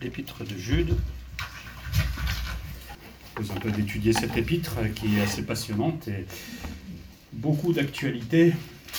l'épître de Jude. Je propose un peu d'étudier cette épître qui est assez passionnante et beaucoup d'actualité.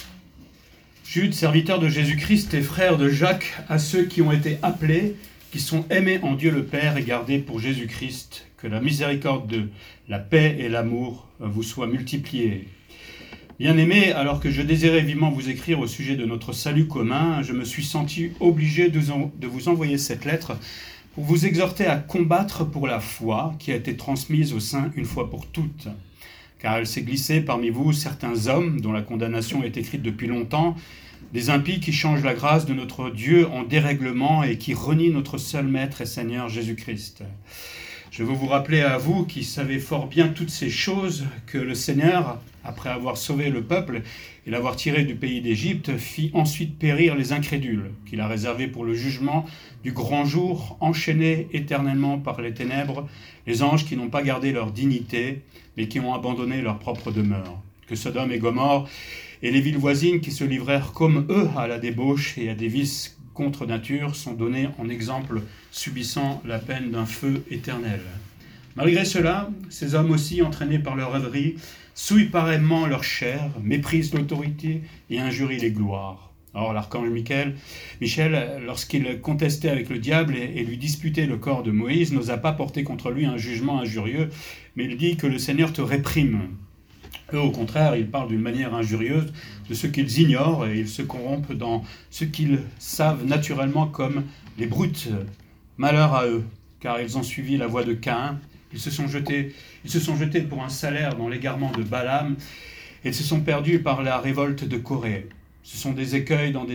Jude, serviteur de Jésus-Christ et frère de Jacques, à ceux qui ont été appelés, qui sont aimés en Dieu le Père et gardés pour Jésus-Christ, que la miséricorde de la paix et l'amour vous soient multipliés. Bien-aimés, alors que je désirais vivement vous écrire au sujet de notre salut commun, je me suis senti obligé de vous envoyer cette lettre pour vous exhorter à combattre pour la foi qui a été transmise aux saints une fois pour toutes. Car elle s'est glissée parmi vous certains hommes dont la condamnation est écrite depuis longtemps, des impies qui changent la grâce de notre Dieu en dérèglement et qui renient notre seul Maître et Seigneur Jésus-Christ. Je veux vous rappeler à vous qui savez fort bien toutes ces choses que le Seigneur, après avoir sauvé le peuple et l'avoir tiré du pays d'Égypte, fit ensuite périr les incrédules, qu'il a réservés pour le jugement du grand jour, enchaînés éternellement par les ténèbres, les anges qui n'ont pas gardé leur dignité, mais qui ont abandonné leur propre demeure. Que Sodome et Gomorrhe et les villes voisines qui se livrèrent comme eux à la débauche et à des vices contre nature sont donnés en exemple, subissant la peine d'un feu éternel. Malgré cela, ces hommes aussi, entraînés par leur rêverie, souillent pareillement leur chair, méprisent l'autorité et injurient les gloires. Or, l'archange Michel, lorsqu'il contestait avec le diable et lui disputait le corps de Moïse, n'osa pas porter contre lui un jugement injurieux, mais il dit que le Seigneur te réprime. Eux, au contraire, ils parlent d'une manière injurieuse de ce qu'ils ignorent et ils se corrompent dans ce qu'ils savent naturellement comme les brutes. Malheur à eux, car ils ont suivi la voie de Caïn. Ils se sont jetés pour un salaire dans l'égarement de Balaam et se sont perdus par la révolte de Corée. Ce sont des écueils dans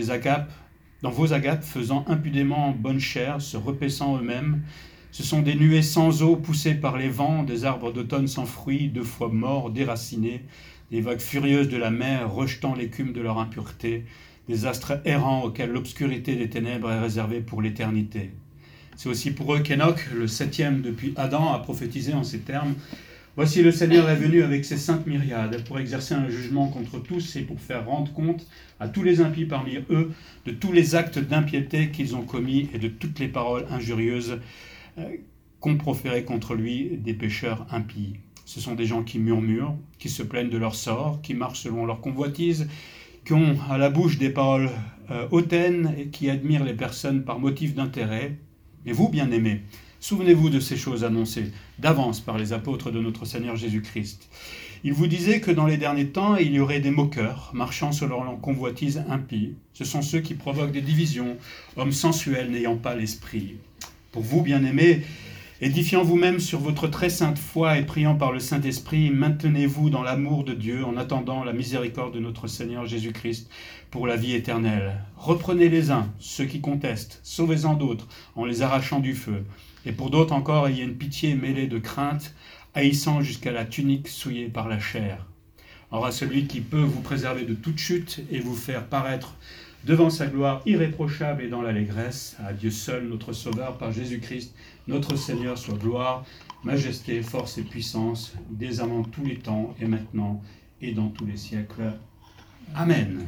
vos agapes, faisant impudemment bonne chère, se repaissant eux-mêmes. Ce sont des nuées sans eau poussées par les vents, des arbres d'automne sans fruits, 2 fois morts, déracinés, des vagues furieuses de la mer rejetant l'écume de leur impureté, des astres errants auxquels l'obscurité des ténèbres est réservée pour l'éternité. C'est aussi pour eux qu'Enoch, le 7e depuis Adam, a prophétisé en ces termes. Voici le Seigneur est venu avec ses saintes myriades pour exercer un jugement contre tous et pour faire rendre compte à tous les impies parmi eux de tous les actes d'impiété qu'ils ont commis et de toutes les paroles injurieuses qu'ont proférées contre lui des pécheurs impies. Ce sont des gens qui murmurent, qui se plaignent de leur sort, qui marchent selon leur convoitise, qui ont à la bouche des paroles hautaines et qui admirent les personnes par motif d'intérêt. Et vous, bien-aimés, souvenez-vous de ces choses annoncées d'avance par les apôtres de notre Seigneur Jésus-Christ. Ils vous disaient que dans les derniers temps, il y aurait des moqueurs, marchant selon leur convoitise impie. Ce sont ceux qui provoquent des divisions, hommes sensuels n'ayant pas l'esprit. Pour vous, bien-aimés, édifiant vous-même sur votre très sainte foi et priant par le Saint-Esprit, maintenez-vous dans l'amour de Dieu en attendant la miséricorde de notre Seigneur Jésus-Christ pour la vie éternelle. Reprenez les uns, ceux qui contestent, sauvez-en d'autres en les arrachant du feu. Et pour d'autres encore, ayez une pitié mêlée de crainte, haïssant jusqu'à la tunique souillée par la chair. Or à celui qui peut vous préserver de toute chute et vous faire paraître devant sa gloire irréprochable et dans l'allégresse, à Dieu seul, notre Sauveur, par Jésus-Christ, notre Seigneur, soit gloire, majesté, force et puissance, dès avant tous les temps, et maintenant, et dans tous les siècles. Amen.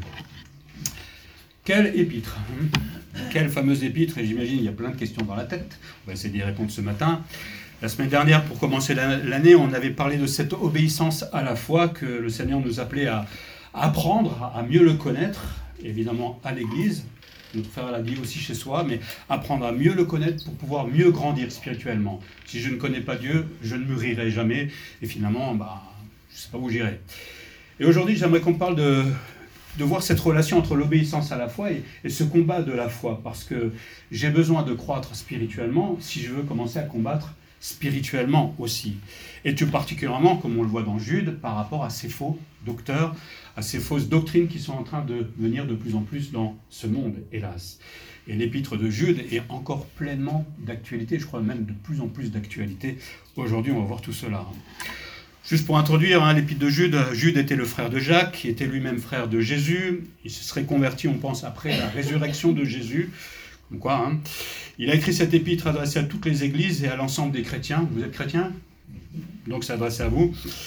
Quelle épître, quelle fameuse épître, et j'imagine il y a plein de questions dans la tête, on va essayer d'y répondre ce matin. La semaine dernière, pour commencer l'année, on avait parlé de cette obéissance à la foi que le Seigneur nous appelait à apprendre, à mieux le connaître, évidemment à l'Église, notre frère l'a dit aussi chez soi, mais apprendre à mieux le connaître pour pouvoir mieux grandir spirituellement. Si je ne connais pas Dieu, je ne mûrirai jamais, et finalement, je ne sais pas où j'irai. Et aujourd'hui, j'aimerais qu'on parle de voir cette relation entre l'obéissance à la foi et ce combat de la foi, parce que j'ai besoin de croître spirituellement si je veux commencer à combattre spirituellement aussi. Et tout particulièrement, comme on le voit dans Jude, par rapport à ces faux docteurs, à ces fausses doctrines qui sont en train de venir de plus en plus dans ce monde, hélas. Et l'épître de Jude est encore pleinement d'actualité, je crois même de plus en plus d'actualité. Aujourd'hui, on va voir tout cela. Juste pour introduire l'épître de Jude, Jude était le frère de Jacques, qui était lui-même frère de Jésus. Il se serait converti, on pense, après la résurrection de Jésus. Comme quoi, Il a écrit cette épître adressée à toutes les églises et à l'ensemble des chrétiens. Vous êtes chrétiens ? Donc c'est adressé à vous.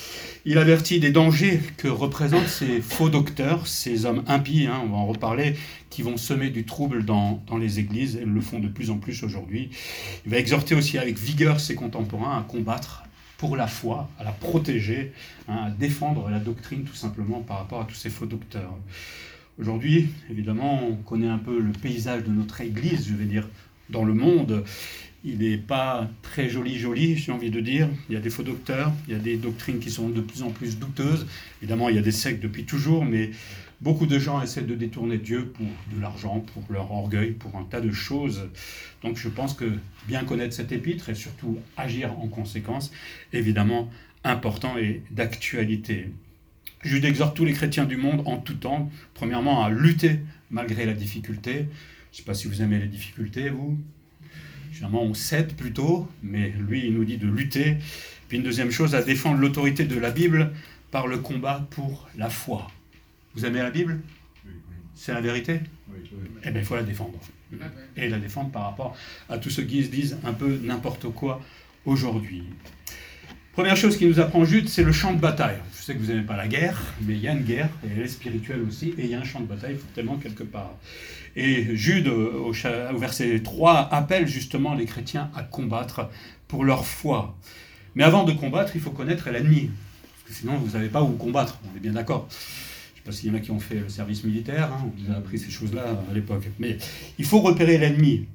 Il avertit des dangers que représentent ces faux docteurs, ces hommes impies, on va en reparler, qui vont semer du trouble dans les églises, et le font de plus en plus aujourd'hui. Il va exhorter aussi avec vigueur ses contemporains à combattre pour la foi, à la protéger, à défendre la doctrine tout simplement par rapport à tous ces faux docteurs. Aujourd'hui, évidemment, on connaît un peu le paysage de notre église, je vais dire, dans le monde. Il n'est pas très joli, j'ai envie de dire. Il y a des faux docteurs, il y a des doctrines qui sont de plus en plus douteuses. Évidemment, il y a des sectes depuis toujours, mais beaucoup de gens essaient de détourner Dieu pour de l'argent, pour leur orgueil, pour un tas de choses. Donc je pense que bien connaître cette épître et surtout agir en conséquence, est évidemment important et d'actualité. Jude exhorte tous les chrétiens du monde en tout temps, premièrement à lutter malgré la difficulté. Je ne sais pas si vous aimez les difficultés, vous. Généralement, on cède plutôt, mais lui, il nous dit de lutter. Puis une deuxième chose, à défendre l'autorité de la Bible par le combat pour la foi. Vous aimez la Bible ? Oui. C'est la vérité ? Oui. Eh bien, il faut la défendre. Et la défendre par rapport à tous ceux qui se disent un peu n'importe quoi aujourd'hui. Première chose qui nous apprend Jude, c'est le champ de bataille. Je sais que vous n'aimez pas la guerre, mais il y a une guerre, et elle est spirituelle aussi, et il y a un champ de bataille forcément quelque part. Et Jude, au verset 3, appelle justement les chrétiens à combattre pour leur foi. Mais avant de combattre, il faut connaître l'ennemi, parce que sinon vous ne savez pas où combattre, on est bien d'accord. Je ne sais pas s'il y en a qui ont fait le service militaire, on vous a appris ces choses-là à l'époque. Mais il faut repérer l'ennemi.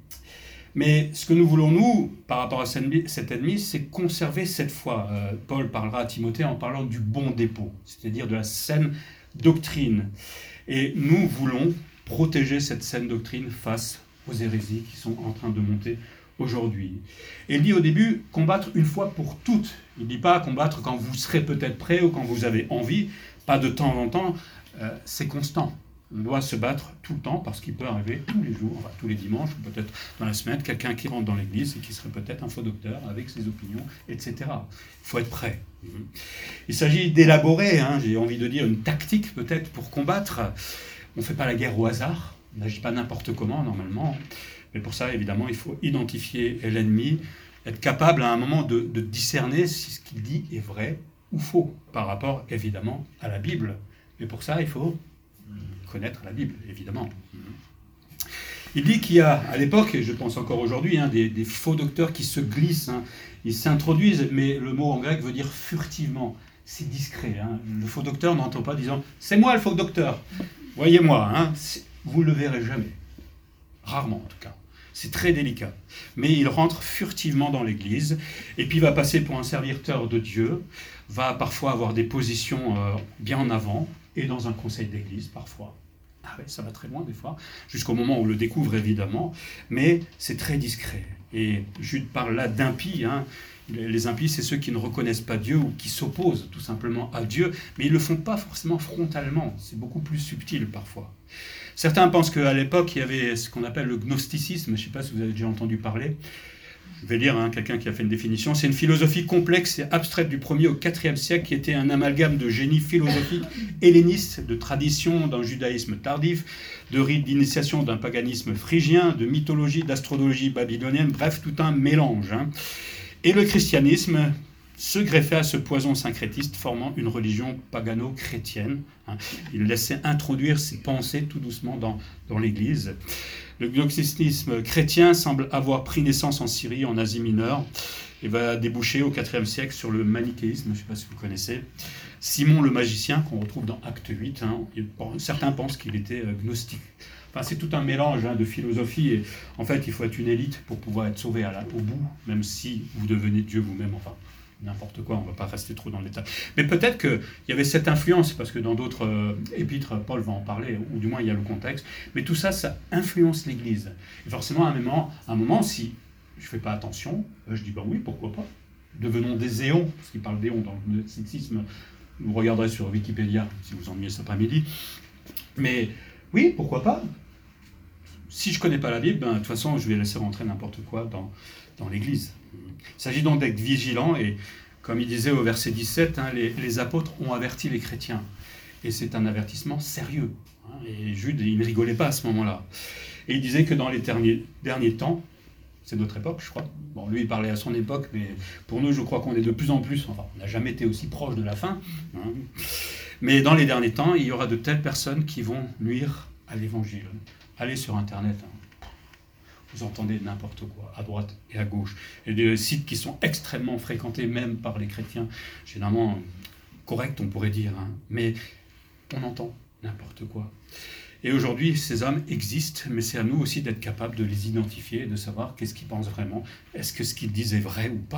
Mais ce que nous voulons, nous, par rapport à cet ennemi, c'est conserver cette foi. Paul parlera à Timothée en parlant du bon dépôt, c'est-à-dire de la saine doctrine. Et nous voulons protéger cette saine doctrine face aux hérésies qui sont en train de monter aujourd'hui. Et il dit au début, combattre une fois pour toutes. Il ne dit pas combattre quand vous serez peut-être prêt ou quand vous avez envie, pas de temps en temps, c'est constant. On doit se battre tout le temps parce qu'il peut arriver tous les jours, enfin tous les dimanches, ou peut-être dans la semaine, quelqu'un qui rentre dans l'église et qui serait peut-être un faux docteur avec ses opinions, etc. Il faut être prêt. Il s'agit d'élaborer, j'ai envie de dire, une tactique peut-être pour combattre. On ne fait pas la guerre au hasard, on n'agit pas n'importe comment normalement. Mais pour ça, évidemment, il faut identifier l'ennemi, être capable à un moment de discerner si ce qu'il dit est vrai ou faux, par rapport évidemment à la Bible. Mais pour ça, il faut connaître la Bible, évidemment. Il dit qu'il y a, à l'époque, et je pense encore aujourd'hui, des faux docteurs qui se glissent, ils s'introduisent, mais le mot en grec veut dire furtivement, c'est discret. Le faux docteur n'entend pas disant « c'est moi le faux docteur, voyez-moi ». Vous ne le verrez jamais, rarement en tout cas. C'est très délicat. Mais il rentre furtivement dans l'église, et puis va passer pour un serviteur de Dieu, va parfois avoir des positions bien en avant, et dans un conseil d'église parfois. Ah ouais, ça va très loin des fois, jusqu'au moment où on le découvre évidemment, mais c'est très discret. Et Jude parle là d'impies. Les impies, c'est ceux qui ne reconnaissent pas Dieu ou qui s'opposent tout simplement à Dieu, mais ils ne le font pas forcément frontalement, c'est beaucoup plus subtil parfois. Certains pensent qu'à l'époque, il y avait ce qu'on appelle le gnosticisme, je ne sais pas si vous avez déjà entendu parler. Je vais lire quelqu'un qui a fait une définition. C'est une philosophie complexe et abstraite du 1er au 4e siècle qui était un amalgame de génie philosophique helléniste, de tradition d'un judaïsme tardif, de rites d'initiation d'un paganisme phrygien, de mythologie, d'astrologie babylonienne, bref, tout un mélange. Et le christianisme se greffait à ce poison syncrétiste, formant une religion pagano-chrétienne. Il laissait introduire ses pensées tout doucement dans l'Église. Le gnosticisme chrétien semble avoir pris naissance en Syrie, en Asie mineure, et va déboucher au IVe siècle sur le manichéisme, je ne sais pas si vous connaissez. Simon le magicien, qu'on retrouve dans Acte 8, certains pensent qu'il était gnostique. Enfin, c'est tout un mélange de philosophie, et en fait, il faut être une élite pour pouvoir être sauvé au bout, même si vous devenez Dieu vous-même, enfin, n'importe quoi, on ne va pas rester trop dans le détail. Mais peut-être qu'il y avait cette influence, parce que dans d'autres épîtres, Paul va en parler, ou du moins il y a le contexte, mais tout ça, ça influence l'Église. Et forcément, à un moment, si je ne fais pas attention, je dis, oui, pourquoi pas. Devenons des éons, parce qu'il parle d'éons dans le gnosticisme, vous regarderez sur Wikipédia, si vous ennuyez cet après-midi. Mais oui, pourquoi pas. Si je ne connais pas la Bible, de toute façon, je vais laisser rentrer n'importe quoi dans l'Église. Il s'agit donc d'être vigilant, et comme il disait au verset 17, les apôtres ont averti les chrétiens. Et c'est un avertissement sérieux. Et Jude, il ne rigolait pas à ce moment-là. Et il disait que dans les derniers temps, c'est notre époque, je crois. Bon, lui, il parlait à son époque, mais pour nous, je crois qu'on est de plus en plus, enfin, on n'a jamais été aussi proche de la fin. Hein. Mais dans les derniers temps, il y aura de telles personnes qui vont nuire à l'évangile. Allez sur Internet, hein. Vous entendez n'importe quoi, à droite et à gauche. Et des sites qui sont extrêmement fréquentés, même par les chrétiens, généralement corrects, on pourrait dire. Hein. Mais on entend n'importe quoi. Et aujourd'hui, ces hommes existent, mais c'est à nous aussi d'être capables de les identifier, de savoir qu'est-ce qu'ils pensent vraiment. Est-ce que ce qu'ils disent est vrai ou pas ?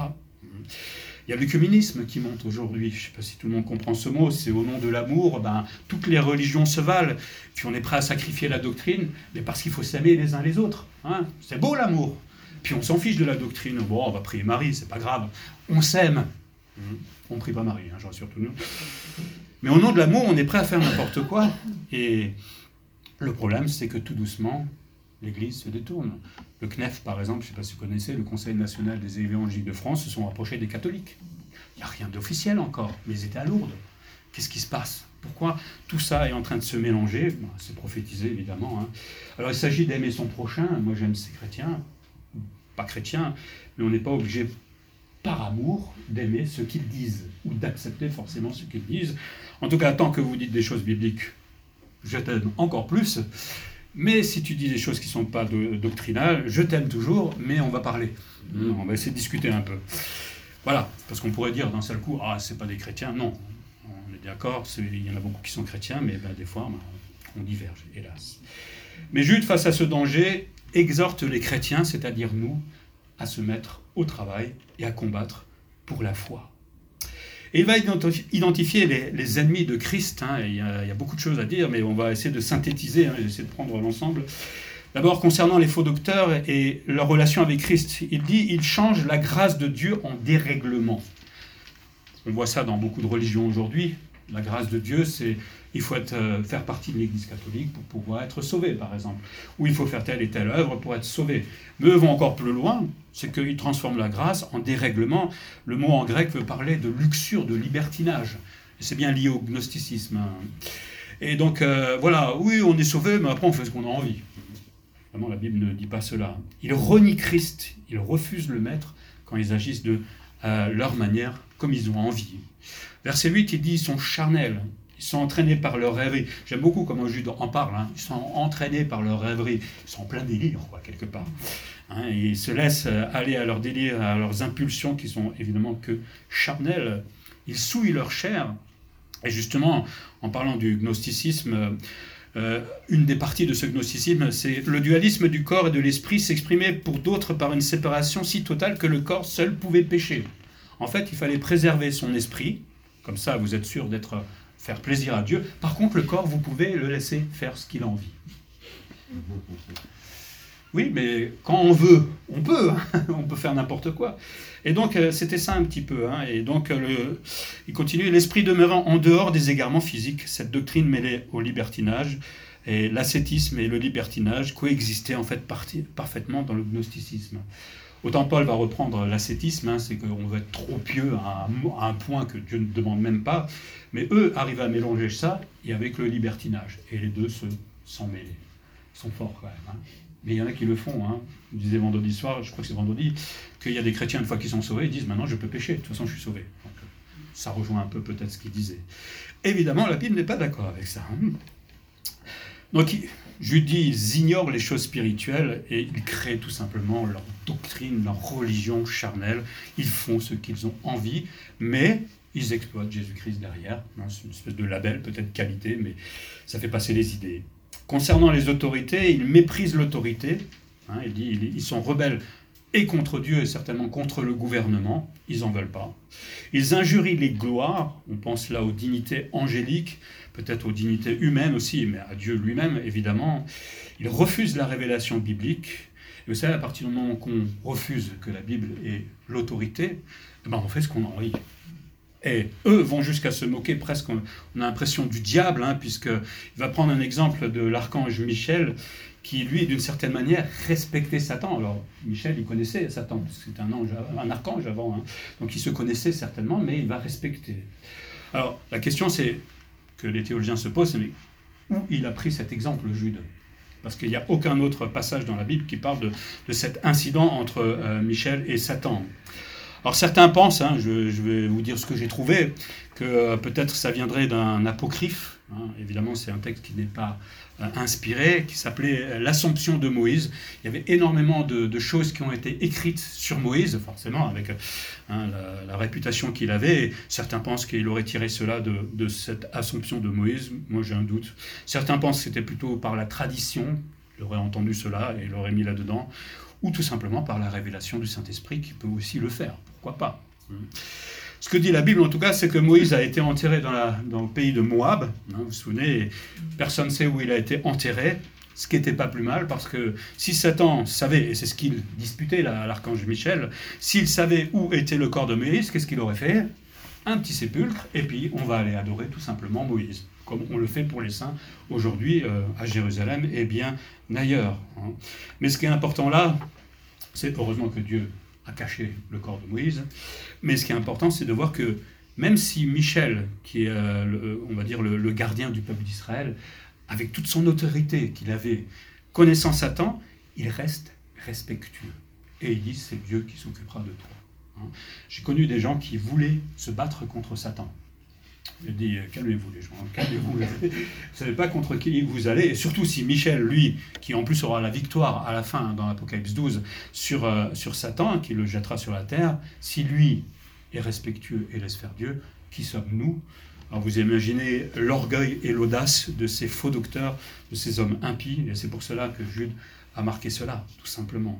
Il y a l'œcuménisme qui monte aujourd'hui. Je ne sais pas si tout le monde comprend ce mot. C'est au nom de l'amour, toutes les religions se valent. Puis on est prêt à sacrifier la doctrine, mais parce qu'il faut s'aimer les uns les autres. Hein. C'est beau l'amour. Puis on s'en fiche de la doctrine. Bon, on va prier Marie, c'est pas grave. On s'aime. On ne prie pas Marie, hein, j'en rassure tout le monde. Mais au nom de l'amour, on est prêt à faire n'importe quoi. Et le problème, c'est que tout doucement, l'Église se détourne. Le CNEF, par exemple, je ne sais pas si vous connaissez, le Conseil national des évangéliques de France, se sont rapprochés des catholiques. Il n'y a rien d'officiel encore, mais ils étaient à Lourdes. Qu'est-ce qui se passe ? Pourquoi tout ça est en train de se mélanger ? C'est prophétisé, évidemment. Hein. Alors, il s'agit d'aimer son prochain. Moi, j'aime ces chrétiens, pas chrétiens, mais on n'est pas obligé, par amour, d'aimer ce qu'ils disent, ou d'accepter forcément ce qu'ils disent. En tout cas, tant que vous dites des choses bibliques, je t'aime encore plus. Mais si tu dis des choses qui ne sont pas doctrinales, je t'aime toujours, mais on va parler. On va essayer de discuter un peu. Voilà, parce qu'on pourrait dire d'un seul coup, ah, c'est pas des chrétiens. Non, on est d'accord, il y en a beaucoup qui sont chrétiens, mais des fois, on diverge, hélas. Mais Jude, face à ce danger, exhorte les chrétiens, c'est-à-dire nous, à se mettre au travail et à combattre pour la foi. Et il va identifier les ennemis de Christ. Hein, il y a beaucoup de choses à dire, mais on va essayer de synthétiser, hein, essayer de prendre l'ensemble. D'abord, concernant les faux docteurs et leur relation avec Christ, il dit « ils changent la grâce de Dieu en dérèglement ». On voit ça dans beaucoup de religions aujourd'hui. La grâce de Dieu, c'est il faut faire partie de l'Église catholique pour pouvoir être sauvé, par exemple. Ou il faut faire telle et telle œuvre pour être sauvé. Mais eux vont encore plus loin, c'est qu'ils transforment la grâce en dérèglement. Le mot en grec veut parler de luxure, de libertinage. Et c'est bien lié au gnosticisme. Et donc, voilà, oui, on est sauvé, mais après on fait ce qu'on a envie. Vraiment, la Bible ne dit pas cela. Ils renient Christ, ils refusent le Maître quand ils agissent de leur manière, comme ils ont envie. Verset 8, il dit, ils sont charnels. Ils sont entraînés par leur rêverie. J'aime beaucoup comment Jude en parle. Hein. Ils sont entraînés par leur rêverie. Ils sont en plein délire, quoi, quelque part. Hein, et ils se laissent aller à leur délire, à leurs impulsions qui sont évidemment que charnelles. Ils souillent leur chair. Et justement, en parlant du gnosticisme, une des parties de ce gnosticisme, c'est le dualisme du corps et de l'esprit s'exprimait pour d'autres par une séparation si totale que le corps seul pouvait pécher. En fait, il fallait préserver son esprit. Comme ça, vous êtes sûr faire plaisir à Dieu. Par contre, le corps, vous pouvez le laisser faire ce qu'il a envie. Oui, mais quand on veut, on peut. Hein. On peut faire n'importe quoi. Et donc, c'était ça un petit peu. Hein. Et donc, il continue. L'esprit demeurant en dehors des égarements physiques, cette doctrine mêlée au libertinage, et l'ascétisme et le libertinage coexistaient en fait parfaitement dans le gnosticisme. Autant Paul va reprendre l'ascétisme, hein, c'est qu'on va être trop pieux à un point que Dieu ne demande même pas, mais eux arrivent à mélanger ça et avec le libertinage, et les deux s'en mêlent. Ils sont forts quand même. Hein. Mais il y en a qui le font. Hein. Je disais vendredi soir, je crois que c'est vendredi, qu'il y a des chrétiens, une fois qu'ils sont sauvés, ils disent « maintenant je peux pécher, de toute façon je suis sauvé ». Donc, ça rejoint un peu peut-être ce qu'ils disaient. Évidemment, la Bible n'est pas d'accord avec ça. Hein. Donc, Jude dit, ils ignorent les choses spirituelles et ils créent tout simplement leur doctrine, leur religion charnelle. Ils font ce qu'ils ont envie, mais ils exploitent Jésus-Christ derrière. C'est une espèce de label, peut-être qualité, mais ça fait passer les idées. Concernant les autorités, ils méprisent l'autorité. Hein, il dit, ils sont rebelles et contre Dieu et certainement contre le gouvernement. Ils n'en veulent pas. Ils injurient les gloires. On pense là aux dignités angéliques, peut-être aux dignités humaines aussi, mais à Dieu lui-même, évidemment. Ils refusent la révélation biblique. Et vous savez, à partir du moment qu'on refuse que la Bible est l'autorité, on fait ce qu'on a envie. Et eux vont jusqu'à se moquer presque, on a l'impression du diable, hein, puisqu'il va prendre un exemple de l'archange Michel, qui lui, d'une certaine manière, respectait Satan. Alors, Michel, il connaissait Satan, parce que c'était un archange avant, hein, donc il se connaissait certainement, mais il va respecter. Alors, la question, c'est que les théologiens se posent, mais où il a pris cet exemple, Jude ? parce qu'il n'y a aucun autre passage dans la Bible qui parle de cet incident entre Michel et Satan. Alors certains pensent, je vais vous dire ce que j'ai trouvé, que peut-être ça viendrait d'un apocryphe. Évidemment, c'est un texte qui n'est pas inspiré, qui s'appelait l'Assomption de Moïse. Il y avait énormément de choses qui ont été écrites sur Moïse, forcément, avec la réputation qu'il avait. Et certains pensent qu'il aurait tiré cela de cette Assomption de Moïse. Moi, j'ai un doute. Certains pensent que c'était plutôt par la tradition. Il aurait entendu cela et l'aurait mis là-dedans. Ou tout simplement par la révélation du Saint-Esprit qui peut aussi le faire. Pourquoi pas ? Ce que dit la Bible, en tout cas, c'est que Moïse a été enterré dans le pays de Moab. Vous vous souvenez, personne ne sait où il a été enterré, ce qui n'était pas plus mal, parce que si Satan savait, et c'est ce qu'il disputait là, à l'archange Michel, s'il savait où était le corps de Moïse, qu'est-ce qu'il aurait fait ? Un petit sépulcre, et puis on va aller adorer tout simplement Moïse, comme on le fait pour les saints aujourd'hui à Jérusalem et bien ailleurs. Mais ce qui est important là, c'est heureusement que Dieu a caché le corps de Moïse, mais ce qui est important, c'est de voir que même si Michel, qui est, on va dire, le gardien du peuple d'Israël, avec toute son autorité qu'il avait, connaissant Satan, il reste respectueux. Et il dit, c'est Dieu qui s'occupera de toi. J'ai connu des gens qui voulaient se battre contre Satan. Il dit, calmez-vous les gens, calmez-vous. Vous ne savez pas contre qui vous allez. Et surtout si Michel, lui, qui en plus aura la victoire à la fin, dans l'Apocalypse 12, sur Satan, qui le jettera sur la terre, si lui est respectueux et laisse faire Dieu, qui sommes-nous ? Alors vous imaginez l'orgueil et l'audace de ces faux docteurs, de ces hommes impies, et c'est pour cela que Jude a marqué cela, tout simplement.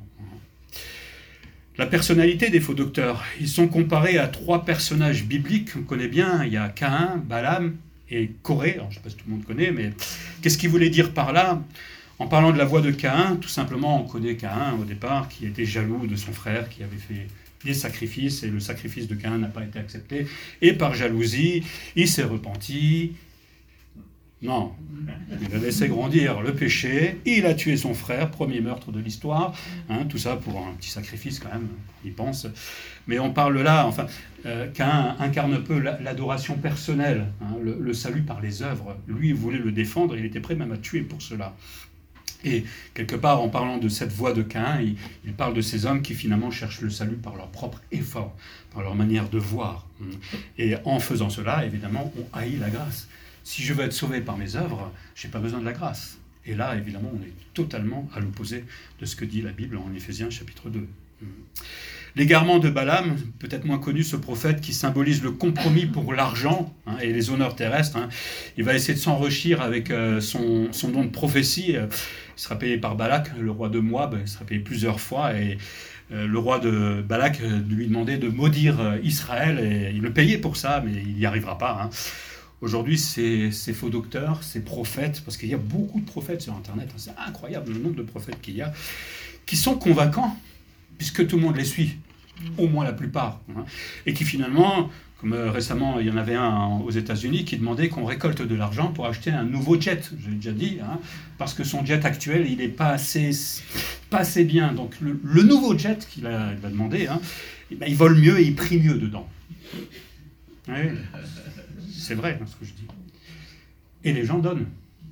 La personnalité des faux docteurs, ils sont comparés à 3 personnages bibliques qu'on connaît bien. Il y a Caïn, Balaam et Corée. Alors, je ne sais pas si tout le monde connaît, mais qu'est-ce qu'il voulait dire par là ? En parlant de la voix de Caïn, tout simplement, on connaît Caïn au départ, qui était jaloux de son frère, qui avait fait des sacrifices, et le sacrifice de Caïn n'a pas été accepté. Et par jalousie, il s'est repenti. Non, il a laissé grandir le péché, il a tué son frère, premier meurtre de l'histoire, tout ça pour un petit sacrifice quand même, il pense. Mais on parle là, Caïn incarne un peu l'adoration personnelle, le salut par les œuvres. Lui, il voulait le défendre, il était prêt même à tuer pour cela. Et quelque part, en parlant de cette voix de Caïn, il parle de ces hommes qui finalement cherchent le salut par leur propre effort, par leur manière de voir. Et en faisant cela, évidemment, on haït la grâce. Si je veux être sauvé par mes œuvres, je n'ai pas besoin de la grâce. Et là, évidemment, on est totalement à l'opposé de ce que dit la Bible en Éphésiens chapitre 2. L'égarement de Balaam, peut-être moins connu, ce prophète qui symbolise le compromis pour l'argent et les honneurs terrestres. Il va essayer de s'enrichir avec son don de prophétie. Il sera payé par Balak, le roi de Moab. Il sera payé plusieurs fois. Et le roi de Balak lui demandait de maudire Israël. Et il le payait pour ça, mais il n'y arrivera pas. Aujourd'hui, ces faux docteurs, ces prophètes, parce qu'il y a beaucoup de prophètes sur Internet, c'est incroyable le nombre de prophètes qu'il y a, qui sont convaincants, puisque tout le monde les suit, au moins la plupart, et qui finalement, comme récemment il y en avait un aux États-Unis qui demandait qu'on récolte de l'argent pour acheter un nouveau jet, j'ai déjà dit, parce que son jet actuel, il n'est pas assez bien. Donc le nouveau jet qu'il a demandé, il vole mieux et il prie mieux dedans. Oui. C'est vrai ce que je dis. Et les gens donnent.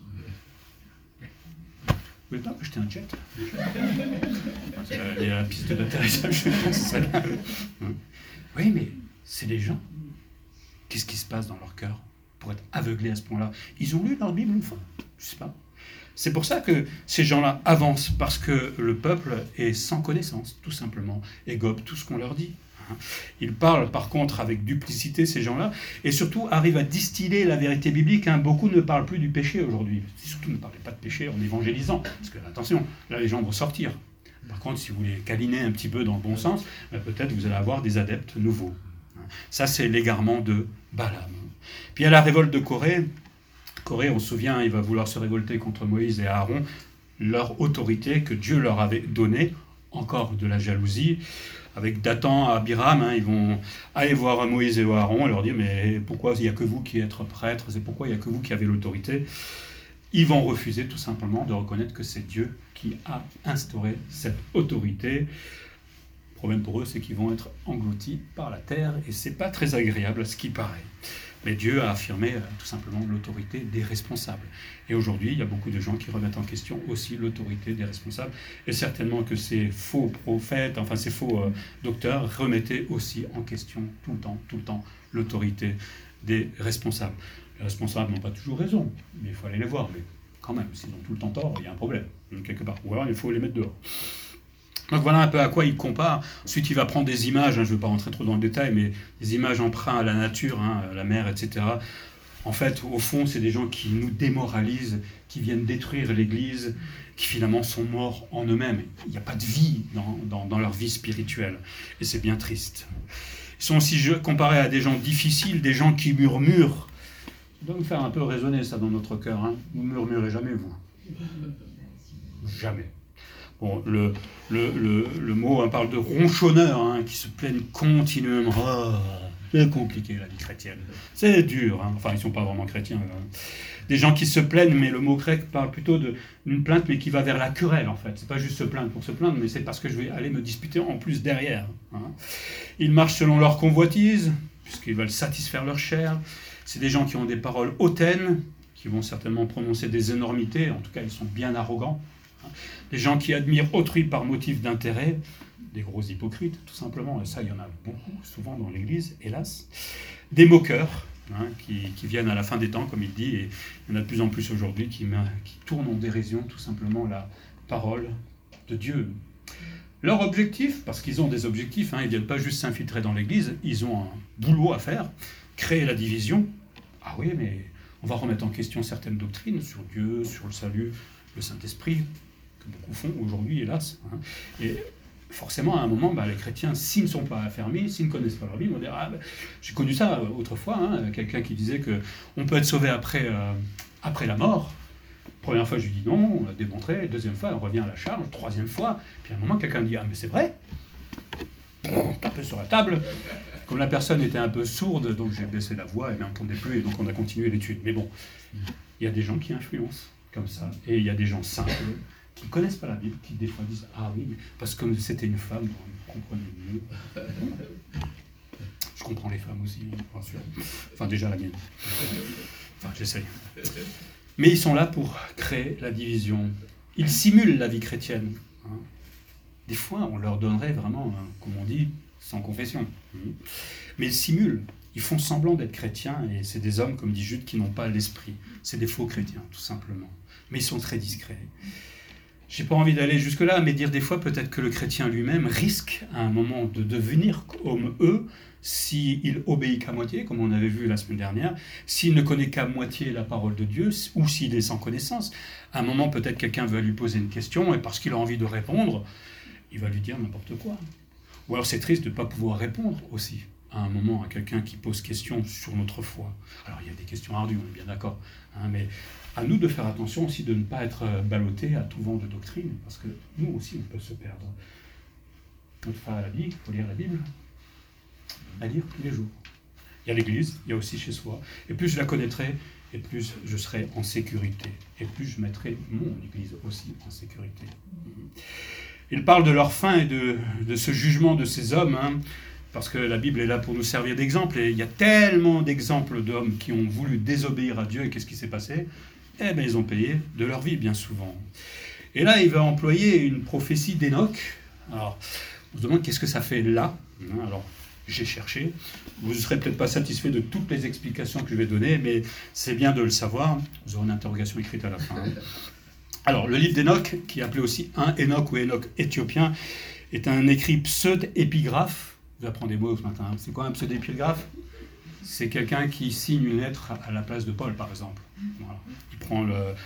Vous voulez pas acheter un jet ? Il y a la piste d'atterrissage, je pense, c'est ça. Oui, mais c'est les gens. Qu'est-ce qui se passe dans leur cœur pour être aveuglés à ce point-là ? Ils ont lu leur Bible une fois ? Je sais pas. C'est pour ça que ces gens-là avancent, parce que le peuple est sans connaissance, tout simplement, et gobe tout ce qu'on leur dit. Ils parlent par contre avec duplicité, ces gens-là, et surtout arrivent à distiller la vérité biblique. Beaucoup ne parlent plus du péché aujourd'hui. Surtout ne parlez pas de péché en évangélisant, parce que attention, là les gens vont sortir. Par contre, si vous les câlinez un petit peu dans le bon sens, peut-être vous allez avoir des adeptes nouveaux. Ça, c'est l'égarement de Balaam. Puis il y a la révolte de Corée. Corée, on se souvient, il va vouloir se révolter contre Moïse et Aaron, leur autorité que Dieu leur avait donnée, encore de la jalousie. Avec Dathan à Abiram, ils vont aller voir Moïse et Aaron et leur dire « Mais pourquoi il n'y a que vous qui êtes prêtres ? C'est pourquoi il n'y a que vous qui avez l'autorité ?» Ils vont refuser tout simplement de reconnaître que c'est Dieu qui a instauré cette autorité. Le problème pour eux, c'est qu'ils vont être engloutis par la terre et ce n'est pas très agréable à ce qui paraît. Mais Dieu a affirmé tout simplement l'autorité des responsables. Et aujourd'hui, il y a beaucoup de gens qui remettent en question aussi l'autorité des responsables. Et certainement que ces faux prophètes, enfin ces faux docteurs remettaient aussi en question tout le temps, l'autorité des responsables. Les responsables n'ont pas toujours raison, mais il faut aller les voir. Mais quand même, s'ils ont tout le temps tort, il y a un problème, quelque part. Ou alors il faut les mettre dehors. Donc voilà un peu à quoi il compare. Ensuite, il va prendre des images, je ne veux pas rentrer trop dans le détail, mais des images empreintes à la nature, à la mer, etc. En fait, au fond, c'est des gens qui nous démoralisent, qui viennent détruire l'Église, qui finalement sont morts en eux-mêmes. Il n'y a pas de vie dans leur vie spirituelle. Et c'est bien triste. Ils sont aussi comparés à des gens difficiles, des gens qui murmurent. Ça doit nous faire un peu résonner ça dans notre cœur. Hein. Vous ne murmurez jamais, vous. Jamais. Bon, le mot parle de ronchonneurs qui se plaignent continuellement. Oh, c'est compliqué la vie chrétienne. C'est dur. Enfin, ils ne sont pas vraiment chrétiens. Des gens qui se plaignent, mais le mot grec parle plutôt d'une plainte, mais qui va vers la querelle, en fait. C'est pas juste se plaindre pour se plaindre, mais c'est parce que je vais aller me disputer en plus derrière. Ils marchent selon leur convoitise, puisqu'ils veulent satisfaire leur chair. C'est des gens qui ont des paroles hautaines, qui vont certainement prononcer des énormités. En tout cas, ils sont bien arrogants. Des gens qui admirent autrui par motif d'intérêt, des gros hypocrites, tout simplement, et ça, il y en a beaucoup, souvent dans l'Église, hélas. Des moqueurs, qui viennent à la fin des temps, comme il dit, et il y en a de plus en plus aujourd'hui qui tournent en dérision, tout simplement, la parole de Dieu. Leur objectif, parce qu'ils ont des objectifs, ils ne viennent pas juste s'infiltrer dans l'Église, ils ont un boulot à faire, créer la division. Ah oui, mais on va remettre en question certaines doctrines sur Dieu, sur le salut, le Saint-Esprit, que beaucoup font aujourd'hui, hélas. Et forcément, à un moment, les chrétiens, s'ils ne sont pas affermis, s'ils ne connaissent pas leur Bible, vont dire j'ai connu ça autrefois, quelqu'un qui disait qu'on peut être sauvé après la mort. Première fois, je lui dis non, on l'a démontré. Deuxième fois, on revient à la charge. Troisième fois, puis à un moment, quelqu'un dit mais c'est vrai. Un peu sur la table. Comme la personne était un peu sourde, donc j'ai baissé la voix, elle n'entendait plus, et donc on a continué l'étude. Mais bon, il y a des gens qui influencent comme ça, et il y a des gens simples qui ne connaissent pas la Bible, qui des fois disent ah oui, parce que c'était une femme, vous comprenez mieux. Je comprends les femmes aussi, bien sûr. Enfin, déjà la mienne. Enfin, j'essaye. Mais ils sont là pour créer la division. Ils simulent la vie chrétienne. Des fois, on leur donnerait vraiment, comme on dit, sans confession. Mais ils simulent. Ils font semblant d'être chrétiens, et c'est des hommes, comme dit Jude, qui n'ont pas l'esprit. C'est des faux chrétiens, tout simplement. Mais ils sont très discrets. J'ai pas envie d'aller jusque-là, mais dire des fois peut-être que le chrétien lui-même risque à un moment de devenir comme eux, s'il obéit qu'à moitié, comme on avait vu la semaine dernière, s'il ne connaît qu'à moitié la parole de Dieu, ou s'il est sans connaissance. À un moment, peut-être quelqu'un va lui poser une question, et parce qu'il a envie de répondre, il va lui dire n'importe quoi. Ou alors c'est triste de ne pas pouvoir répondre aussi, à un moment, à quelqu'un qui pose question sur notre foi. Alors il y a des questions ardues, on est bien d'accord, mais à nous de faire attention aussi de ne pas être ballottés à tout vent de doctrine, parce que nous aussi on peut se perdre. Notre frère a dit, il faut lire la Bible, à lire tous les jours. Il y a l'Église, il y a aussi chez soi, et plus je la connaîtrai, et plus je serai en sécurité, et plus je mettrai mon Église aussi en sécurité. Il parle de leur fin et de ce jugement de ces hommes, parce que la Bible est là pour nous servir d'exemple, et il y a tellement d'exemples d'hommes qui ont voulu désobéir à Dieu, et qu'est-ce qui s'est passé ? Eh bien, ils ont payé de leur vie, bien souvent. Et là, il va employer une prophétie d'Enoch. Alors, on se demande qu'est-ce que ça fait là ? Alors, j'ai cherché. Vous ne serez peut-être pas satisfait de toutes les explications que je vais donner, mais c'est bien de le savoir. Vous aurez une interrogation écrite à la fin. Alors, le livre d'Enoch, qui est appelé aussi un Enoch ou Enoch éthiopien, est un écrit pseudo-épigraphe. Vous apprenez des mots ce matin. C'est quoi un pseudo-épigraphe ? C'est quelqu'un qui signe une lettre à la place de Paul, par exemple. Voilà. Il prend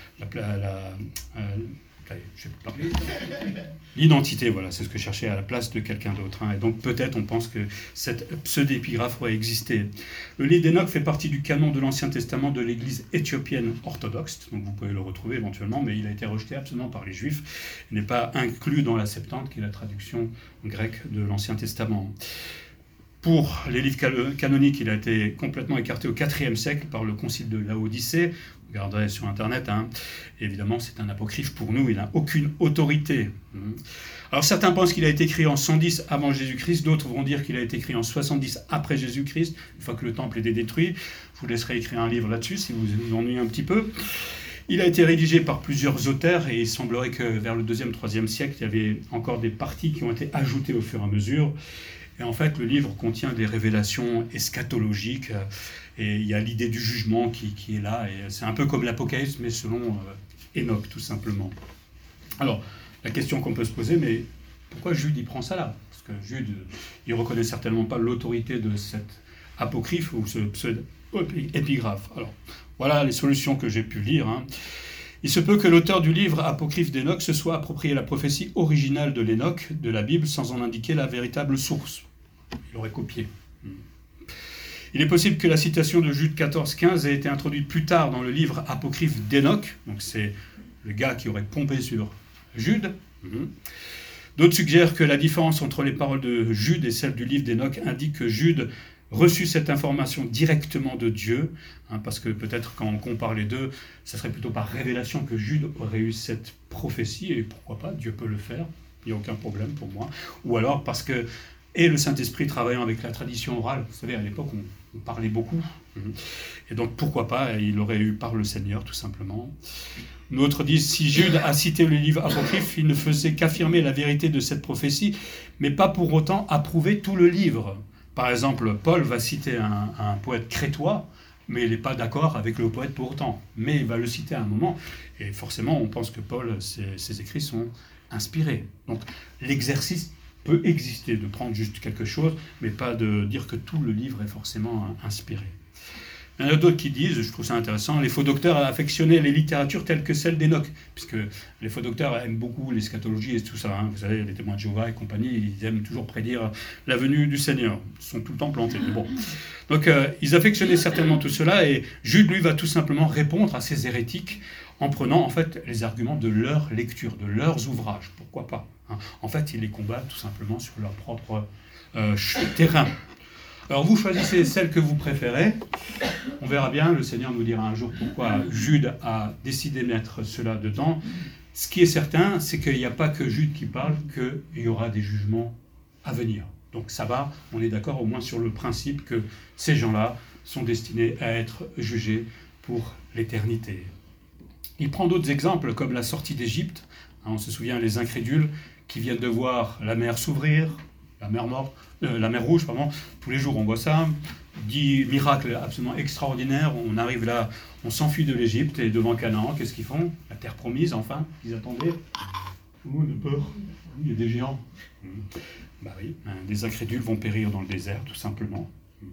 l'identité, voilà, c'est ce que je cherchais, à la place de quelqu'un d'autre. Et donc peut-être on pense que cette pseudo-épigraphe aurait existé. Le livre d'Enoch fait partie du canon de l'Ancien Testament de l'Église éthiopienne orthodoxe, donc vous pouvez le retrouver éventuellement, mais il a été rejeté absolument par les Juifs. Il n'est pas inclus dans la Septante, qui est la traduction grecque de l'Ancien Testament. Pour les livres canoniques, il a été complètement écarté au IVe siècle par le concile de Laodicée. Vous regarderez sur Internet. Évidemment, c'est un apocryphe pour nous. Il n'a aucune autorité. Alors, certains pensent qu'il a été écrit en 110 avant Jésus-Christ. D'autres vont dire qu'il a été écrit en 70 après Jésus-Christ, une fois que le temple était détruit. Je vous laisserai écrire un livre là-dessus si vous vous ennuyez un petit peu. Il a été rédigé par plusieurs auteurs et il semblerait que vers le 2e, 3e siècle, il y avait encore des parties qui ont été ajoutées au fur et à mesure. Et en fait, le livre contient des révélations eschatologiques et il y a l'idée du jugement qui est là. Et c'est un peu comme l'Apocalypse, mais selon Enoch, tout simplement. Alors, la question qu'on peut se poser, mais pourquoi Jude y prend ça là? Parce que Jude, il ne reconnaît certainement pas l'autorité de cet apocryphe ou ce pseudo-épigraphe. Alors, voilà les solutions que j'ai pu lire. Il se peut que l'auteur du livre apocryphe d'Enoch se soit approprié la prophétie originale de l'Enoch de la Bible sans en indiquer la véritable source. Il aurait copié. Il est possible que la citation de Jude 14-15 ait été introduite plus tard dans le livre apocryphe d'Enoch. Donc c'est le gars qui aurait pompé sur Jude. D'autres suggèrent que la différence entre les paroles de Jude et celles du livre d'Enoch indique que Jude reçu cette information directement de Dieu, parce que peut-être quand on compare les deux, ça serait plutôt par révélation que Jude aurait eu cette prophétie, et pourquoi pas, Dieu peut le faire, il n'y a aucun problème pour moi. Ou alors parce que, et le Saint-Esprit travaillant avec la tradition orale, vous savez, à l'époque on parlait beaucoup, et donc pourquoi pas, il aurait eu par le Seigneur tout simplement. D'autres disent, si Jude a cité le livre apocryphe, il ne faisait qu'affirmer la vérité de cette prophétie, mais pas pour autant approuver tout le livre. Par exemple, Paul va citer un poète crétois, mais il n'est pas d'accord avec le poète pour autant. Mais il va le citer à un moment, et forcément, on pense que Paul, ses écrits sont inspirés. Donc, l'exercice peut exister, de prendre juste quelque chose, mais pas de dire que tout le livre est forcément inspiré. Il y en a d'autres qui disent, je trouve ça intéressant, les faux docteurs affectionnaient les littératures telles que celles d'Enoch, puisque les faux docteurs aiment beaucoup l'eschatologie et tout ça. Vous savez, les témoins de Jéhovah et compagnie, ils aiment toujours prédire la venue du Seigneur. Ils sont tout le temps plantés. Mais bon. Donc, ils affectionnaient certainement tout cela, et Jude, lui, va tout simplement répondre à ces hérétiques en prenant, en fait, les arguments de leur lecture, de leurs ouvrages. Pourquoi pas, En fait, il les combat tout simplement sur leur propre terrain. Alors vous choisissez celle que vous préférez, on verra bien, le Seigneur nous dira un jour pourquoi Jude a décidé de mettre cela dedans. Ce qui est certain, c'est qu'il n'y a pas que Jude qui parle, qu'il y aura des jugements à venir. Donc ça va, on est d'accord au moins sur le principe que ces gens-là sont destinés à être jugés pour l'éternité. Il prend d'autres exemples comme la sortie d'Égypte, on se souvient les incrédules qui viennent de voir la mer s'ouvrir, la mer rouge, tous les jours on voit ça, 10 miracles absolument extraordinaires, on arrive là, on s'enfuit de l'Égypte et devant Canaan, qu'est-ce qu'ils font? La terre promise, enfin, ils attendaient. Oh, de peur, il y a des géants. Bah oui, des incrédules vont périr dans le désert, tout simplement.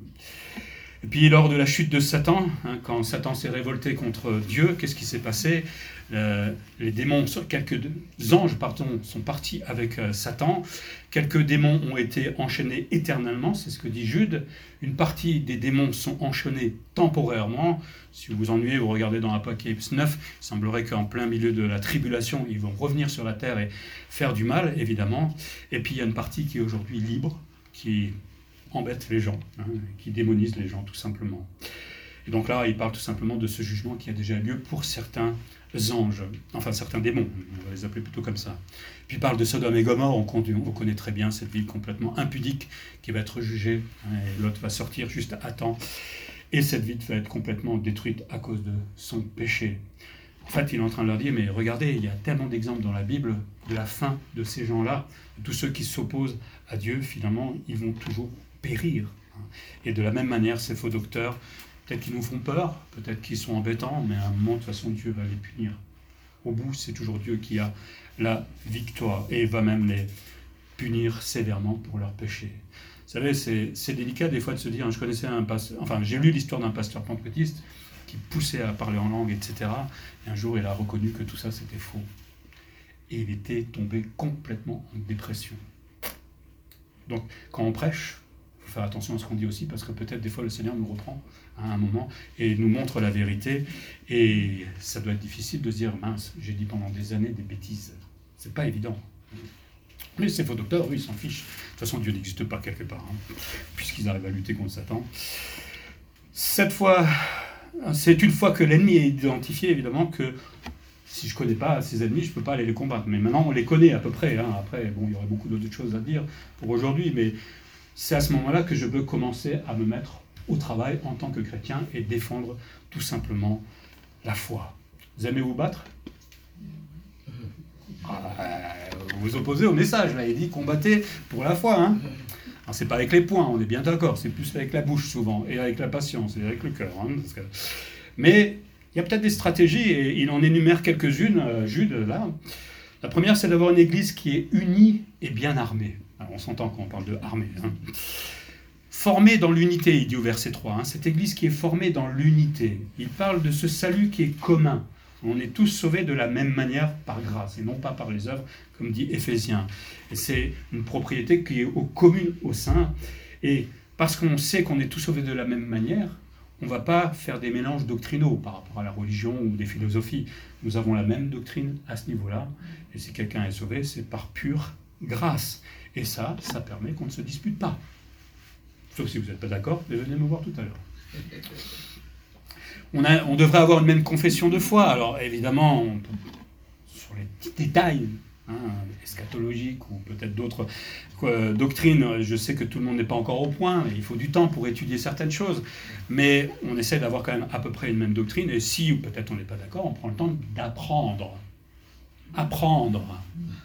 Et puis lors de la chute de Satan, quand Satan s'est révolté contre Dieu, qu'est-ce qui s'est passé? Les démons, quelques anges sont partis avec Satan. Quelques démons ont été enchaînés éternellement, c'est ce que dit Jude. Une partie des démons sont enchaînés temporairement. Si vous vous ennuyez, vous regardez dans Apocalypse 9, il semblerait qu'en plein milieu de la tribulation, ils vont revenir sur la terre et faire du mal, évidemment. Et puis il y a une partie qui est aujourd'hui libre, qui embête les gens, qui démonise les gens tout simplement. Et donc là, il parle tout simplement de ce jugement qui a déjà lieu pour certains anges, enfin certains démons, on va les appeler plutôt comme ça. Puis il parle de Sodome et Gomorrhe, on connaît très bien cette ville complètement impudique qui va être jugée, et l'autre va sortir juste à temps, et cette ville va être complètement détruite à cause de son péché. En fait, il est en train de leur dire, mais regardez, il y a tellement d'exemples dans la Bible de la fin de ces gens-là, tous ceux qui s'opposent à Dieu, finalement, ils vont toujours périr. Et de la même manière, ces faux docteurs, peut-être qu'ils nous font peur, peut-être qu'ils sont embêtants, mais à un moment, de toute façon, Dieu va les punir. Au bout, c'est toujours Dieu qui a la victoire, et va même les punir sévèrement pour leurs péchés. Vous savez, c'est délicat des fois de se dire, je connaissais j'ai lu l'histoire d'un pasteur pentecôtiste qui poussait à parler en langue, etc. Et un jour, il a reconnu que tout ça, c'était faux. Et il était tombé complètement en dépression. Donc, quand on prêche, il faut faire attention à ce qu'on dit aussi, parce que peut-être des fois le Seigneur nous reprend à un moment et nous montre la vérité. Et ça doit être difficile de se dire, mince, j'ai dit pendant des années des bêtises. C'est pas évident. Mais ces faux docteurs, eux, ils s'en fichent. De toute façon, Dieu n'existe pas quelque part, puisqu'ils arrivent à lutter contre Satan. Cette fois, c'est une fois que l'ennemi est identifié, évidemment, que si je ne connais pas ses ennemis, je ne peux pas aller les combattre. Mais maintenant, on les connaît à peu près. Après, bon, il y aurait beaucoup d'autres choses à dire pour aujourd'hui, mais c'est à ce moment-là que je peux commencer à me mettre au travail en tant que chrétien et défendre tout simplement la foi. Vous aimez vous battre ? Vous vous opposez au message, là, il dit combattez pour la foi. Alors, c'est pas avec les poings, on est bien d'accord, c'est plus avec la bouche souvent, et avec la patience, et avec le cœur. Mais il y a peut-être des stratégies, et il en énumère quelques-unes, Jude, là. La première, c'est d'avoir une église qui est unie et bien armée. Alors, on s'entend quand on parle de armée. Formée dans l'unité, il dit au verset 3. Cette église qui est formée dans l'unité. Il parle de ce salut qui est commun. On est tous sauvés de la même manière par grâce, et non pas par les œuvres, comme dit Éphésiens. Et c'est une propriété qui est commune au sein. Et parce qu'on sait qu'on est tous sauvés de la même manière, on ne va pas faire des mélanges doctrinaux par rapport à la religion ou des philosophies. Nous avons la même doctrine à ce niveau-là. Et si quelqu'un est sauvé, c'est par pure grâce. Et ça permet qu'on ne se dispute pas. Sauf si vous n'êtes pas d'accord, venez me voir tout à l'heure. On devrait avoir une même confession de foi. Alors évidemment, sur les petits détails eschatologiques ou peut-être d'autres doctrines, je sais que tout le monde n'est pas encore au point, il faut du temps pour étudier certaines choses, mais on essaie d'avoir quand même à peu près une même doctrine, et si peut-être on n'est pas d'accord, on prend le temps d'apprendre. Apprendre.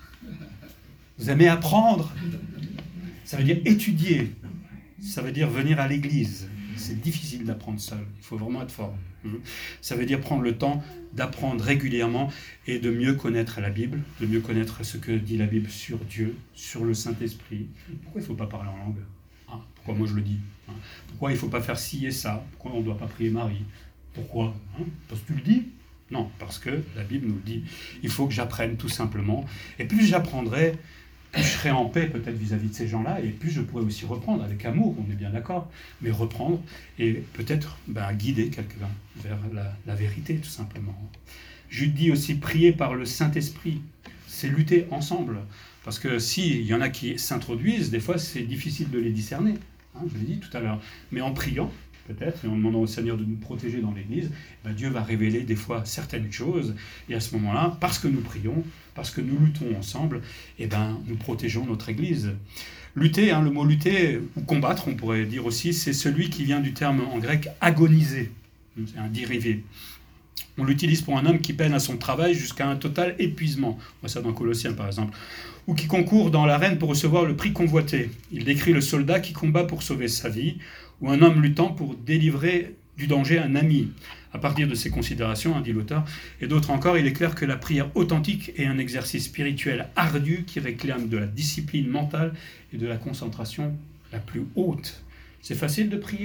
Vous aimez apprendre ? Ça veut dire étudier. Ça veut dire venir à l'église. C'est difficile d'apprendre seul. Il faut vraiment être fort. Ça veut dire prendre le temps d'apprendre régulièrement et de mieux connaître la Bible, de mieux connaître ce que dit la Bible sur Dieu, sur le Saint-Esprit. Pourquoi il ne faut pas parler en langue ? Pourquoi moi je le dis ? Pourquoi il ne faut pas faire ci et ça ? Pourquoi on ne doit pas prier Marie ? Pourquoi ? Parce que tu le dis ? Non, parce que la Bible nous le dit. Il faut que j'apprenne tout simplement. Et plus j'apprendrai, plus je serai en paix peut-être vis-à-vis de ces gens-là, et plus je pourrai aussi reprendre avec amour, on est bien d'accord, mais reprendre et peut-être guider quelqu'un vers la vérité tout simplement. Jude dit aussi prier par le Saint-Esprit, c'est lutter ensemble, parce que s'il y en a qui s'introduisent, des fois c'est difficile de les discerner, je l'ai dit tout à l'heure, mais en priant, peut-être, et en demandant au Seigneur de nous protéger dans l'Église, Dieu va révéler des fois certaines choses, et à ce moment-là, parce que nous prions, parce que nous luttons ensemble, nous protégeons notre Église. Lutter, le mot lutter, ou combattre, on pourrait dire aussi, c'est celui qui vient du terme en grec agoniser, c'est un dérivé. On l'utilise pour un homme qui peine à son travail jusqu'à un total épuisement, on voit ça dans Colossiens par exemple, ou qui concourt dans l'arène pour recevoir le prix convoité. Il décrit le soldat qui combat pour sauver sa vie, ou un homme luttant pour délivrer du danger un ami. À partir de ces considérations, dit l'auteur, et d'autres encore, il est clair que la prière authentique est un exercice spirituel ardu qui réclame de la discipline mentale et de la concentration la plus haute. C'est facile de prier ?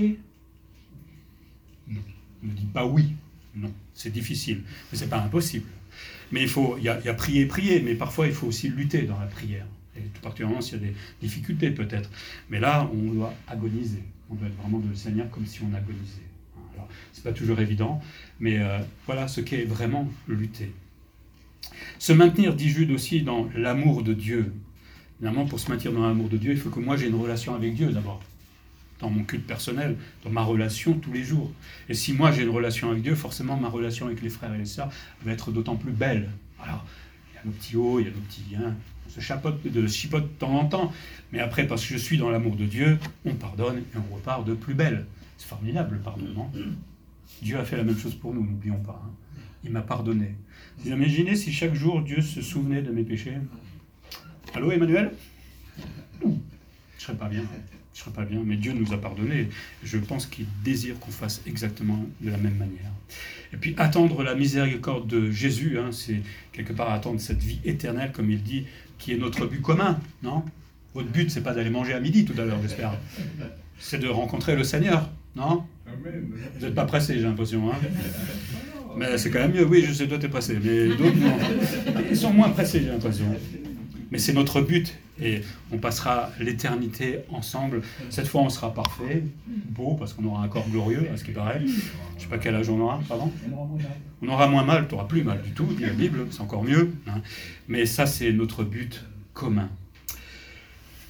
Non. Ne dis pas oui. Non, c'est difficile, mais c'est pas impossible. Mais il y a prier, mais parfois il faut aussi lutter dans la prière. Et tout particulièrement s'il y a des difficultés peut-être. Mais là, on doit agoniser. On doit être vraiment de le Seigneur comme si on agonisait. Alors, c'est pas toujours évident, mais voilà ce qu'est vraiment lutter. Se maintenir, dit Jude aussi, dans l'amour de Dieu. Évidemment, pour se maintenir dans l'amour de Dieu, il faut que moi j'ai une relation avec Dieu d'abord. Dans mon culte personnel, dans ma relation tous les jours. Et si moi j'ai une relation avec Dieu, forcément ma relation avec les frères et les sœurs va être d'autant plus belle. Alors, il y a nos petits hauts, il y a nos petits liens, on se chipote de temps en temps, mais après, parce que je suis dans l'amour de Dieu, on pardonne et on repart de plus belle. C'est formidable le pardonnement. Dieu a fait la même chose pour nous, n'oublions pas. Il m'a pardonné. Vous imaginez si chaque jour Dieu se souvenait de mes péchés ? Allô Emmanuel ? Je ne serais pas bien. Je ne serais pas bien, mais Dieu nous a pardonné. Je pense qu'il désire qu'on fasse exactement de la même manière. Et puis attendre la miséricorde de Jésus, c'est quelque part attendre cette vie éternelle, comme il dit, qui est notre but commun, non ? Votre but, c'est pas d'aller manger à midi tout à l'heure, j'espère. C'est de rencontrer le Seigneur, non ? Vous n'êtes pas pressé, j'ai l'impression. Mais c'est quand même mieux. Oui, je sais, toi, tu es pressé, mais d'autres, non. Ils sont moins pressés, j'ai l'impression. Mais c'est notre but, et on passera l'éternité ensemble. Cette fois, on sera parfait, beau, parce qu'on aura un corps glorieux, à ce qui paraît. Je ne sais pas quel âge on aura, pardon ? On aura moins mal, tu n'auras plus mal du tout, dit la Bible, c'est encore mieux. Mais ça, c'est notre but commun.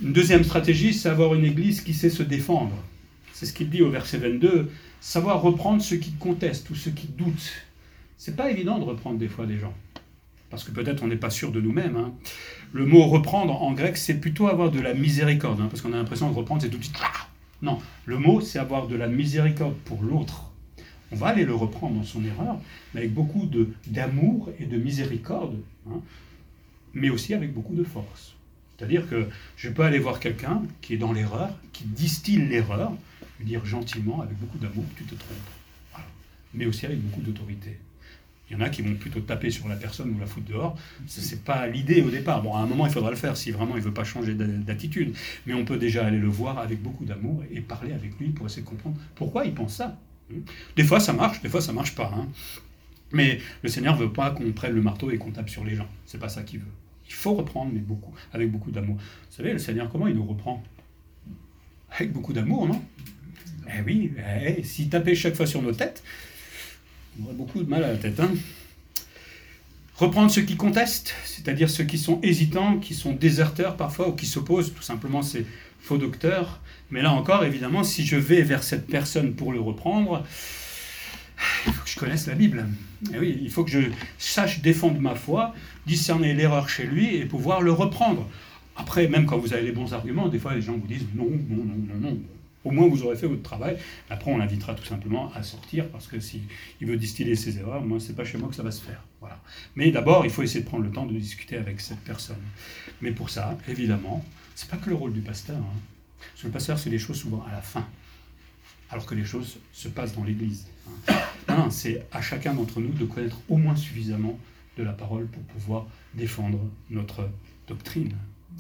Une deuxième stratégie, c'est avoir une église qui sait se défendre. C'est ce qu'il dit au verset 22, savoir reprendre ceux qui contestent ou ceux qui doutent. C'est pas évident de reprendre des fois des gens, parce que peut-être on n'est pas sûr de nous-mêmes. Hein. Le mot reprendre en grec, c'est plutôt avoir de la miséricorde, hein, parce qu'on a l'impression de reprendre, c'est tout de suite. Non, le mot, c'est avoir de la miséricorde pour l'autre. On va aller le reprendre dans son erreur, mais avec beaucoup d'amour et de miséricorde, hein, mais aussi avec beaucoup de force. C'est-à-dire que je peux aller voir quelqu'un qui est dans l'erreur, qui distille l'erreur, lui dire gentiment, avec beaucoup d'amour, tu te trompes. Voilà. Mais aussi avec beaucoup d'autorité. Il y en a qui vont plutôt taper sur la personne ou la foutre dehors. Ce n'est pas l'idée au départ. Bon, à un moment, il faudra le faire si vraiment il ne veut pas changer d'attitude. Mais on peut déjà aller le voir avec beaucoup d'amour et parler avec lui pour essayer de comprendre pourquoi il pense ça. Des fois, ça marche, des fois, ça ne marche pas. Hein. Mais le Seigneur ne veut pas qu'on prenne le marteau et qu'on tape sur les gens. Ce n'est pas ça qu'il veut. Il faut reprendre, mais avec beaucoup d'amour. Vous savez, le Seigneur, comment il nous reprend? Avec beaucoup d'amour, non? Eh oui, s'il tapait chaque fois sur nos têtes, on aurait beaucoup de mal à la tête. Hein. Reprendre ceux qui contestent, c'est-à-dire ceux qui sont hésitants, qui sont déserteurs parfois, ou qui s'opposent, tout simplement, c'est faux docteurs. Mais là encore, évidemment, si je vais vers cette personne pour le reprendre, il faut que je connaisse la Bible. Et oui, il faut que je sache défendre ma foi, discerner l'erreur chez lui et pouvoir le reprendre. Après, même quand vous avez les bons arguments, des fois les gens vous disent non. Au moins vous aurez fait votre travail. Après, on l'invitera tout simplement à sortir parce que s'il veut distiller ses erreurs, moi, c'est pas chez moi que ça va se faire. Voilà. Mais d'abord, il faut essayer de prendre le temps de discuter avec cette personne. Mais pour ça, évidemment, c'est pas que le rôle du pasteur. Hein. Parce que le pasteur, c'est des choses souvent à la fin, alors que les choses se passent dans l'Église. Non, c'est à chacun d'entre nous de connaître au moins suffisamment de la parole pour pouvoir défendre notre doctrine.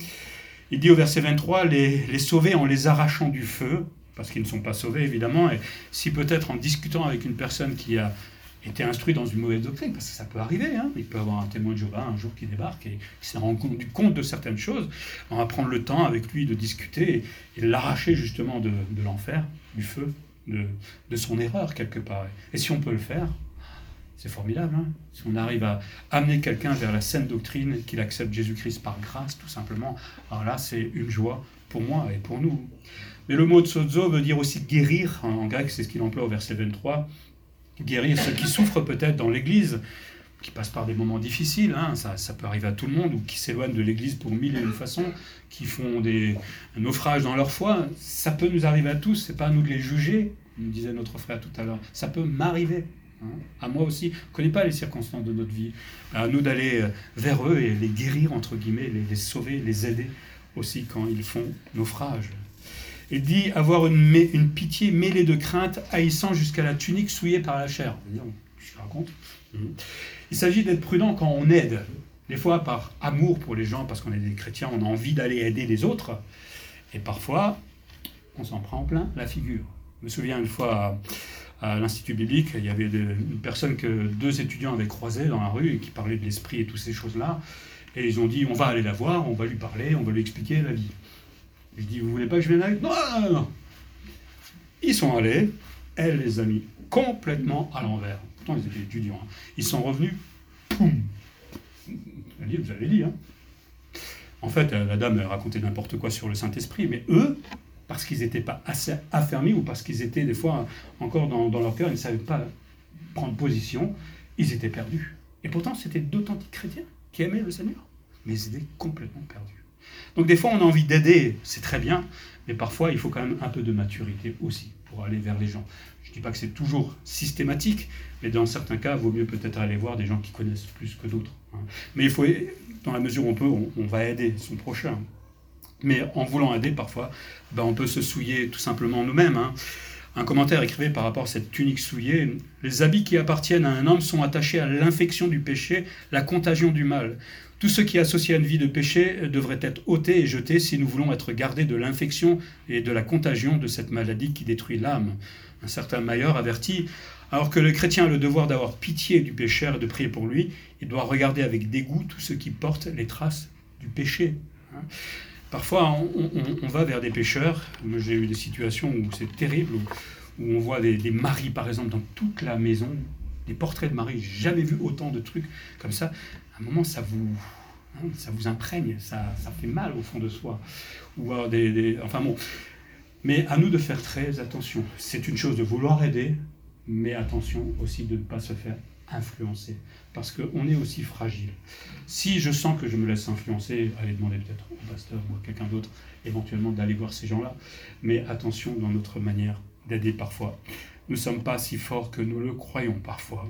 Il dit au verset 23, les sauver en les arrachant du feu, parce qu'ils ne sont pas sauvés évidemment, et si peut-être en discutant avec une personne qui a été instruite dans une mauvaise doctrine, parce que ça peut arriver, hein, il peut y avoir un témoin de Jéhovah un jour qui débarque et qui s'est rendu compte de certaines choses, on va prendre le temps avec lui de discuter et l'arracher justement de l'enfer, du feu, de son erreur quelque part. Et si on peut le faire, c'est formidable. Hein, si on arrive à amener quelqu'un vers la saine doctrine, qu'il accepte Jésus-Christ par grâce, tout simplement, alors là, c'est une joie pour moi et pour nous. Mais le mot sozo veut dire aussi guérir. En grec, c'est ce qu'il emploie au verset 23. Guérir ceux qui souffrent peut-être dans l'Église, qui passent par des moments difficiles, hein, ça peut arriver à tout le monde, ou qui s'éloignent de l'Église pour mille et une façons, qui font des naufrages dans leur foi. Ça peut nous arriver à tous, c'est pas à nous de les juger, nous disait notre frère tout à l'heure. Ça peut m'arriver. À moi aussi, je ne connais pas les circonstances de notre vie. À nous d'aller vers eux et les guérir, entre guillemets, les sauver, les aider aussi quand ils font naufrage. Il dit avoir une pitié mêlée de crainte, haïssant jusqu'à la tunique souillée par la chair. Je raconte. Il s'agit d'être prudent quand on aide. Des fois par amour pour les gens, parce qu'on est des chrétiens, on a envie d'aller aider les autres. Et parfois, on s'en prend plein la figure. Je me souviens une fois à l'Institut biblique, il y avait une personne que 2 étudiants avaient croisée dans la rue et qui parlait de l'esprit et toutes ces choses-là. Et ils ont dit, on va aller la voir, on va lui parler, on va lui expliquer la vie. Je dis, vous voulez pas que je vienne avec? Non. Ils sont allés, elle les a mis complètement à l'envers. Pourtant, ils étaient étudiants. Hein. Ils sont revenus, poum. Elle dit, vous avez dit, hein. En fait, la dame racontait n'importe quoi sur le Saint-Esprit, mais eux, parce qu'ils n'étaient pas assez affermis ou parce qu'ils étaient des fois encore dans leur cœur, ils ne savaient pas prendre position, ils étaient perdus. Et pourtant, c'était d'authentiques chrétiens qui aimaient le Seigneur, mais ils étaient complètement perdus. Donc des fois, on a envie d'aider, c'est très bien, mais parfois, il faut quand même un peu de maturité aussi pour aller vers les gens. Je ne dis pas que c'est toujours systématique, mais dans certains cas, il vaut mieux peut-être aller voir des gens qui connaissent plus que d'autres. Hein. Mais il faut, dans la mesure où on peut, on va aider son prochain. Mais en voulant aider, parfois, on peut se souiller tout simplement nous-mêmes. Hein. Un commentaire écrivait par rapport à cette tunique souillée, « Les habits qui appartiennent à un homme sont attachés à l'infection du péché, la contagion du mal. Tout ce qui est associé à une vie de péché devrait être ôté et jeté si nous voulons être gardés de l'infection et de la contagion de cette maladie qui détruit l'âme. » Un certain Mayer avertit, « Alors que le chrétien a le devoir d'avoir pitié du pécheur et de prier pour lui, il doit regarder avec dégoût tout ce qui porte les traces du péché. » Parfois, on va vers des pécheurs. Moi, j'ai eu des situations où c'est terrible, où on voit des maris, par exemple, dans toute la maison, des portraits de maris. J'ai jamais vu autant de trucs comme ça. À un moment, ça vous hein, ça vous imprègne, ça fait mal au fond de soi. Ou alors enfin bon. Mais à nous de faire très attention. C'est une chose de vouloir aider, mais attention aussi de ne pas se faire influencer. Parce qu'on est aussi fragile. Si je sens que je me laisse influencer, allez demander peut-être au pasteur ou à quelqu'un d'autre, éventuellement d'aller voir ces gens-là. Mais attention dans notre manière d'aider parfois. Nous ne sommes pas si forts que nous le croyons parfois.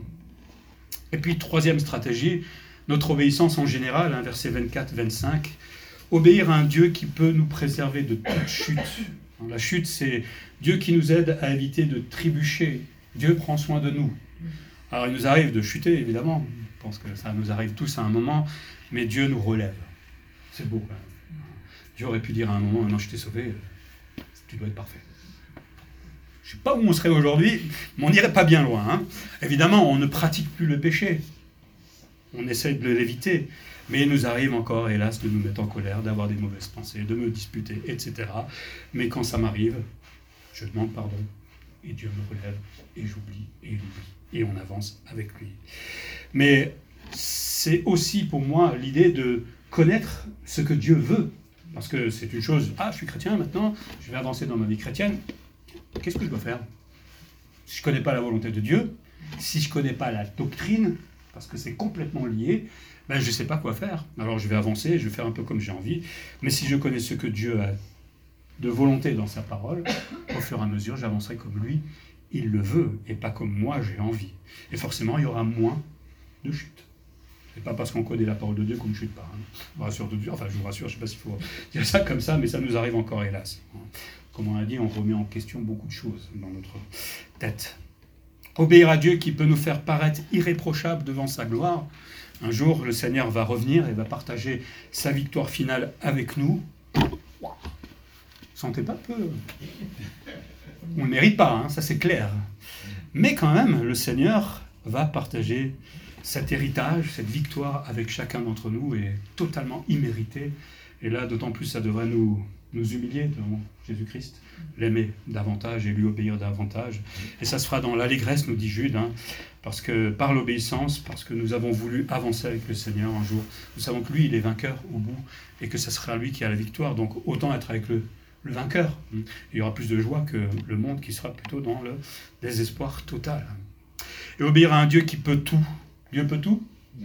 Et puis, troisième stratégie, notre obéissance en général, hein, versets 24-25, obéir à un Dieu qui peut nous préserver de toute chute. La chute, c'est Dieu qui nous aide à éviter de trébucher. Dieu prend soin de nous. Alors, il nous arrive de chuter, évidemment. Je pense que ça nous arrive tous à un moment, mais Dieu nous relève. C'est beau, quand même. Dieu aurait pu dire à un moment, non, je t'ai sauvé, tu dois être parfait. Je ne sais pas où on serait aujourd'hui, mais on n'irait pas bien loin. Hein. Évidemment, on ne pratique plus le péché. On essaie de l'éviter. Mais il nous arrive encore, hélas, de nous mettre en colère, d'avoir des mauvaises pensées, de me disputer, etc. Mais quand ça m'arrive, je demande pardon, et Dieu me relève, et j'oublie, et il oublie, et on avance avec lui. Mais c'est aussi pour moi l'idée de connaître ce que Dieu veut. Parce que c'est une chose, je suis chrétien maintenant, je vais avancer dans ma vie chrétienne, qu'est-ce que je dois faire? Si je ne connais pas la volonté de Dieu, si je ne connais pas la doctrine, parce que c'est complètement lié, je ne sais pas quoi faire. Alors je vais avancer, je vais faire un peu comme j'ai envie, mais si je connais ce que Dieu a de volonté dans sa parole, au fur et à mesure, j'avancerai comme lui, il le veut, et pas comme moi j'ai envie. Et forcément, il y aura moins de chutes. C'est pas parce qu'on connaît la parole de Dieu qu'on ne chute pas. Hein. Je vous rassure de Dieu, enfin je vous rassure, je ne sais pas s'il faut dire ça comme ça, mais ça nous arrive encore, hélas. Comme on a dit, on remet en question beaucoup de choses dans notre tête. Obéir à Dieu qui peut nous faire paraître irréprochables devant sa gloire. Un jour, le Seigneur va revenir et va partager sa victoire finale avec nous. Sentez pas peu. On ne mérite pas, hein, ça c'est clair. Mais quand même, le Seigneur va partager cet héritage, cette victoire avec chacun d'entre nous est totalement immérité. Et là, d'autant plus, ça devrait nous humilier devant Jésus-Christ, l'aimer davantage et lui obéir davantage. Et ça se fera dans l'allégresse, nous dit Jude, hein, parce que par l'obéissance, parce que nous avons voulu avancer avec le Seigneur un jour. Nous savons que lui, il est vainqueur au bout et que ça sera lui qui a la victoire. Donc autant être avec le vainqueur. Il y aura plus de joie que le monde qui sera plutôt dans le désespoir total. Et obéir à un Dieu qui peut tout. Dieu peut tout? Oui.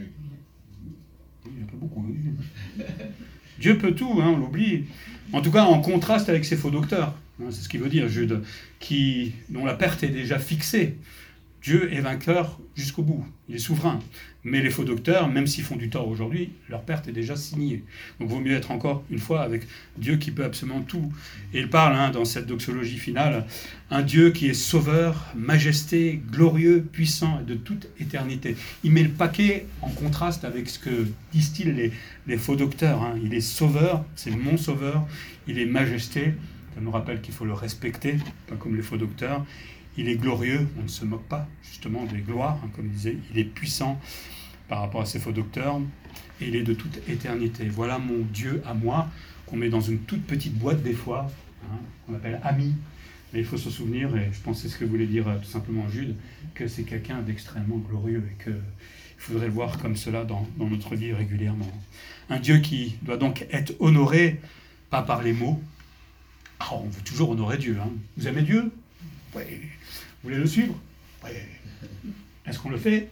Il peut beaucoup. Oui. Dieu peut tout, hein, on l'oublie. En tout cas, en contraste avec ces faux docteurs. Hein, c'est ce qu'il veut dire, Jude, dont la perte est déjà fixée. Dieu est vainqueur jusqu'au bout. Il est souverain. Mais les faux docteurs, même s'ils font du tort aujourd'hui, leur perte est déjà signée. Donc il vaut mieux être encore une fois avec Dieu qui peut absolument tout. Et il parle dans cette doxologie finale, un Dieu qui est sauveur, majesté, glorieux, puissant et de toute éternité. Il met le paquet en contraste avec ce que disent-ils les faux docteurs. Hein. Il est sauveur, c'est mon sauveur, il est majesté. Ça nous rappelle qu'il faut le respecter, pas comme les faux docteurs. Il est glorieux, on ne se moque pas justement des gloires, hein, comme il disait, il est puissant par rapport à ces faux docteurs, et il est de toute éternité. Voilà mon Dieu à moi, qu'on met dans une toute petite boîte des fois, hein, qu'on appelle ami, mais il faut se souvenir, et je pense que c'est ce que voulait dire tout simplement Jude, que c'est quelqu'un d'extrêmement glorieux, et qu'il faudrait le voir comme cela dans notre vie régulièrement. Un Dieu qui doit donc être honoré, pas par les mots. On veut toujours honorer Dieu. Hein. Vous aimez Dieu? Oui. Vous voulez le suivre? Oui. Est-ce qu'on le fait?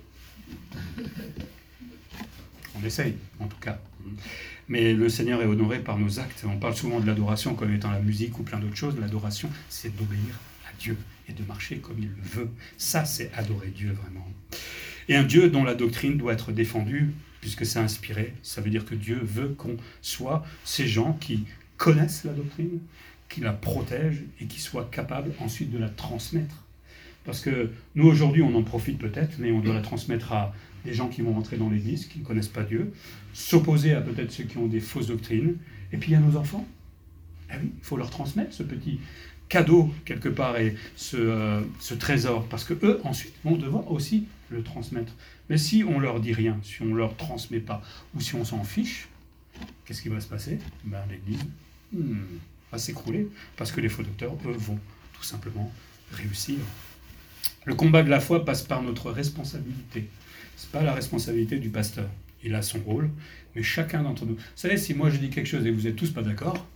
On essaye, en tout cas. Mais le Seigneur est honoré par nos actes. On parle souvent de l'adoration comme étant la musique ou plein d'autres choses. L'adoration, c'est d'obéir à Dieu et de marcher comme il le veut. Ça, c'est adorer Dieu, vraiment. Et un Dieu dont la doctrine doit être défendue, puisque c'est inspiré. Ça veut dire que Dieu veut qu'on soit ces gens qui connaissent la doctrine, qui la protègent et qui soient capables ensuite de la transmettre. Parce que nous, aujourd'hui, on en profite peut-être, mais on doit la transmettre à des gens qui vont rentrer dans l'Église, qui ne connaissent pas Dieu, s'opposer à peut-être ceux qui ont des fausses doctrines, et puis il y a nos enfants. Ah oui, il faut leur transmettre ce petit cadeau, quelque part, et ce trésor, parce qu'eux, ensuite, vont devoir aussi le transmettre. Mais si on leur dit rien, si on ne leur transmet pas, ou si on s'en fiche, qu'est-ce qui va se passer? L'Église va s'écrouler, parce que les faux docteurs, eux, vont tout simplement réussir. Le combat de la foi passe par notre responsabilité. Ce n'est pas la responsabilité du pasteur. il a son rôle, mais chacun d'entre nous. Vous savez, si moi je dis quelque chose et que vous n'êtes tous pas d'accord,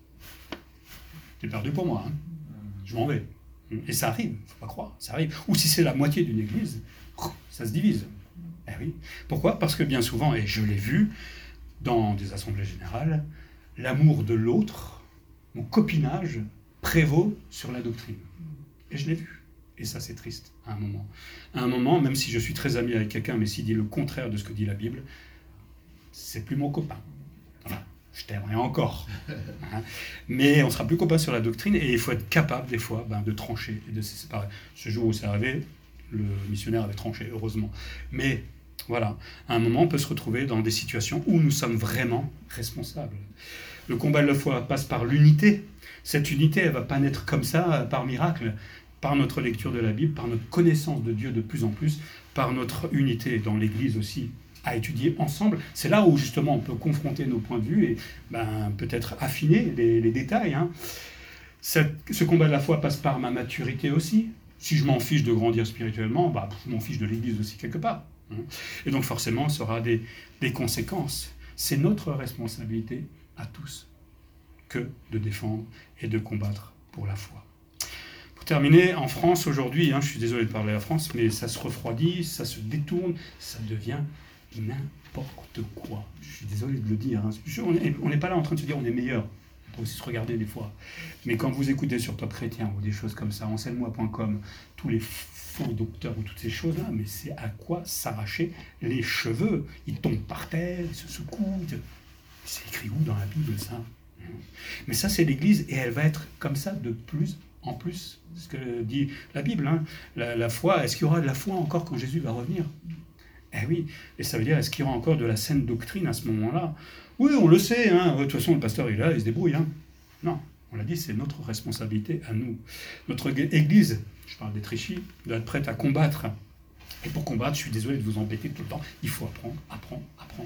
c'est perdu pour moi. Hein. Je m'en vais. Et ça arrive, il ne faut pas croire, ça arrive. Ou si c'est la moitié d'une église, ça se divise. Eh oui. Pourquoi ? Parce que bien souvent, et je l'ai vu dans des assemblées générales, l'amour de l'autre, mon copinage, prévaut sur la doctrine. Et je l'ai vu. Et ça, c'est triste, à un moment. À un moment, même si je suis très ami avec quelqu'un, mais s'il dit le contraire de ce que dit la Bible, c'est plus mon copain. Enfin, je t'aimerais encore. Hein. Mais on ne sera plus copains sur la doctrine, et il faut être capable, des fois, de trancher et de se séparer. Ce jour où c'est arrivé, le missionnaire avait tranché, heureusement. Mais voilà, à un moment, on peut se retrouver dans des situations où nous sommes vraiment responsables. Le combat de la foi passe par l'unité. Cette unité, elle ne va pas naître comme ça, par miracle, par notre lecture de la Bible, par notre connaissance de Dieu de plus en plus, par notre unité dans l'Église aussi, à étudier ensemble. C'est là où justement on peut confronter nos points de vue et peut-être affiner les détails. Hein. Ce combat de la foi passe par ma maturité aussi. Si je m'en fiche de grandir spirituellement, je m'en fiche de l'Église aussi quelque part. Hein. Et donc forcément, ça aura des conséquences. C'est notre responsabilité à tous que de défendre et de combattre pour la foi. Pour terminer, en France aujourd'hui, je suis désolé de parler de la France, mais ça se refroidit, ça se détourne, ça devient n'importe quoi. Je suis désolé de le dire. Hein. On n'est pas là en train de se dire on est meilleur. On peut aussi se regarder des fois. Mais quand vous écoutez sur Top Chrétien ou des choses comme ça, enseigne-moi.com, tous les faux docteurs ou toutes ces choses-là, mais c'est à quoi s'arracher les cheveux. Ils tombent par terre, ils se secouent. C'est écrit où dans la Bible, ça ? Mais ça, c'est l'Église, et elle va être comme ça de plus en plus. Ce que dit la Bible, hein. La foi, est-ce qu'il y aura de la foi encore quand Jésus va revenir ? Eh oui, et ça veut dire, est-ce qu'il y aura encore de la saine doctrine à ce moment-là ? Oui, on le sait, hein. De toute façon, le pasteur est là, il se débrouille. Hein. Non, on l'a dit, c'est notre responsabilité à nous. Notre Église, je parle des Trichy, doit être prête à combattre. Et pour combattre, je suis désolé de vous embêter tout le temps, il faut apprendre.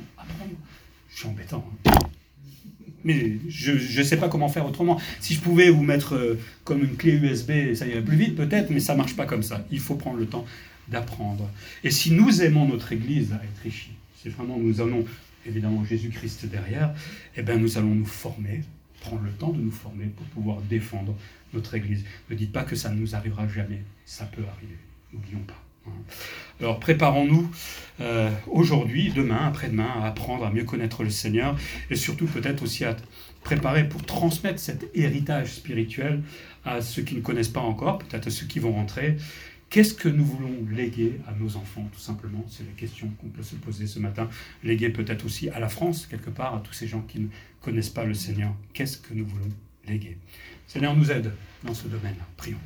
Je suis embêtant. Hein. Mais je ne sais pas comment faire autrement. Si je pouvais vous mettre comme une clé USB, ça irait plus vite peut-être, mais ça ne marche pas comme ça. Il faut prendre le temps d'apprendre. Et si nous aimons notre Église à Étréchy, c'est vraiment nous allons évidemment Jésus-Christ derrière, nous allons nous former, prendre le temps de nous former pour pouvoir défendre notre Église. Ne dites pas que ça ne nous arrivera jamais. Ça peut arriver. N'oublions pas. Alors préparons-nous aujourd'hui, demain, après-demain, à apprendre à mieux connaître le Seigneur et surtout peut-être aussi à préparer pour transmettre cet héritage spirituel à ceux qui ne connaissent pas encore, peut-être à ceux qui vont rentrer. Qu'est-ce que nous voulons léguer à nos enfants, tout simplement ? C'est la question qu'on peut se poser ce matin. Léguer peut-être aussi à la France, quelque part, à tous ces gens qui ne connaissent pas le Seigneur. Qu'est-ce que nous voulons léguer ? Le Seigneur nous aide dans ce domaine. Prions.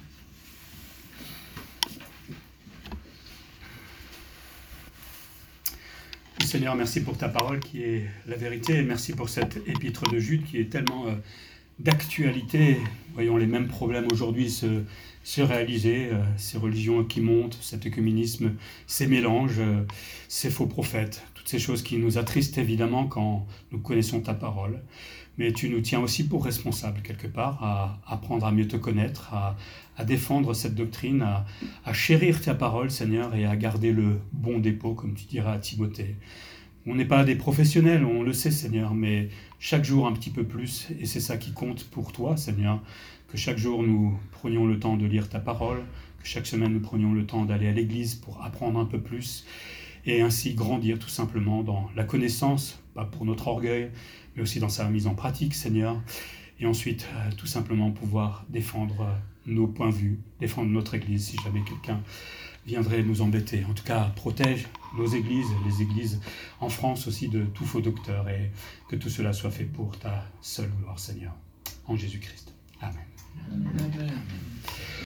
Seigneur, merci pour ta parole qui est la vérité, et merci pour cette épître de Jude qui est tellement d'actualité. Voyons les mêmes problèmes aujourd'hui se réaliser, ces religions qui montent, cet œcuménisme, ces mélanges, ces faux prophètes, toutes ces choses qui nous attristent évidemment quand nous connaissons ta parole. Mais tu nous tiens aussi pour responsables quelque part à apprendre à mieux te connaître, à défendre cette doctrine, à chérir ta parole, Seigneur, et à garder le bon dépôt, comme tu diras à Timothée. On n'est pas des professionnels, on le sait, Seigneur, mais chaque jour un petit peu plus, et c'est ça qui compte pour toi, Seigneur, que chaque jour nous prenions le temps de lire ta parole, que chaque semaine nous prenions le temps d'aller à l'église pour apprendre un peu plus, et ainsi grandir tout simplement dans la connaissance, pas pour notre orgueil, mais aussi dans sa mise en pratique, Seigneur, et ensuite tout simplement pouvoir défendre nos points de vue, défendre notre Église si jamais quelqu'un viendrait nous embêter. En tout cas, protège nos églises, les églises en France aussi de tout faux docteur, et que tout cela soit fait pour ta seule gloire, Seigneur, en Jésus-Christ. Amen. Amen.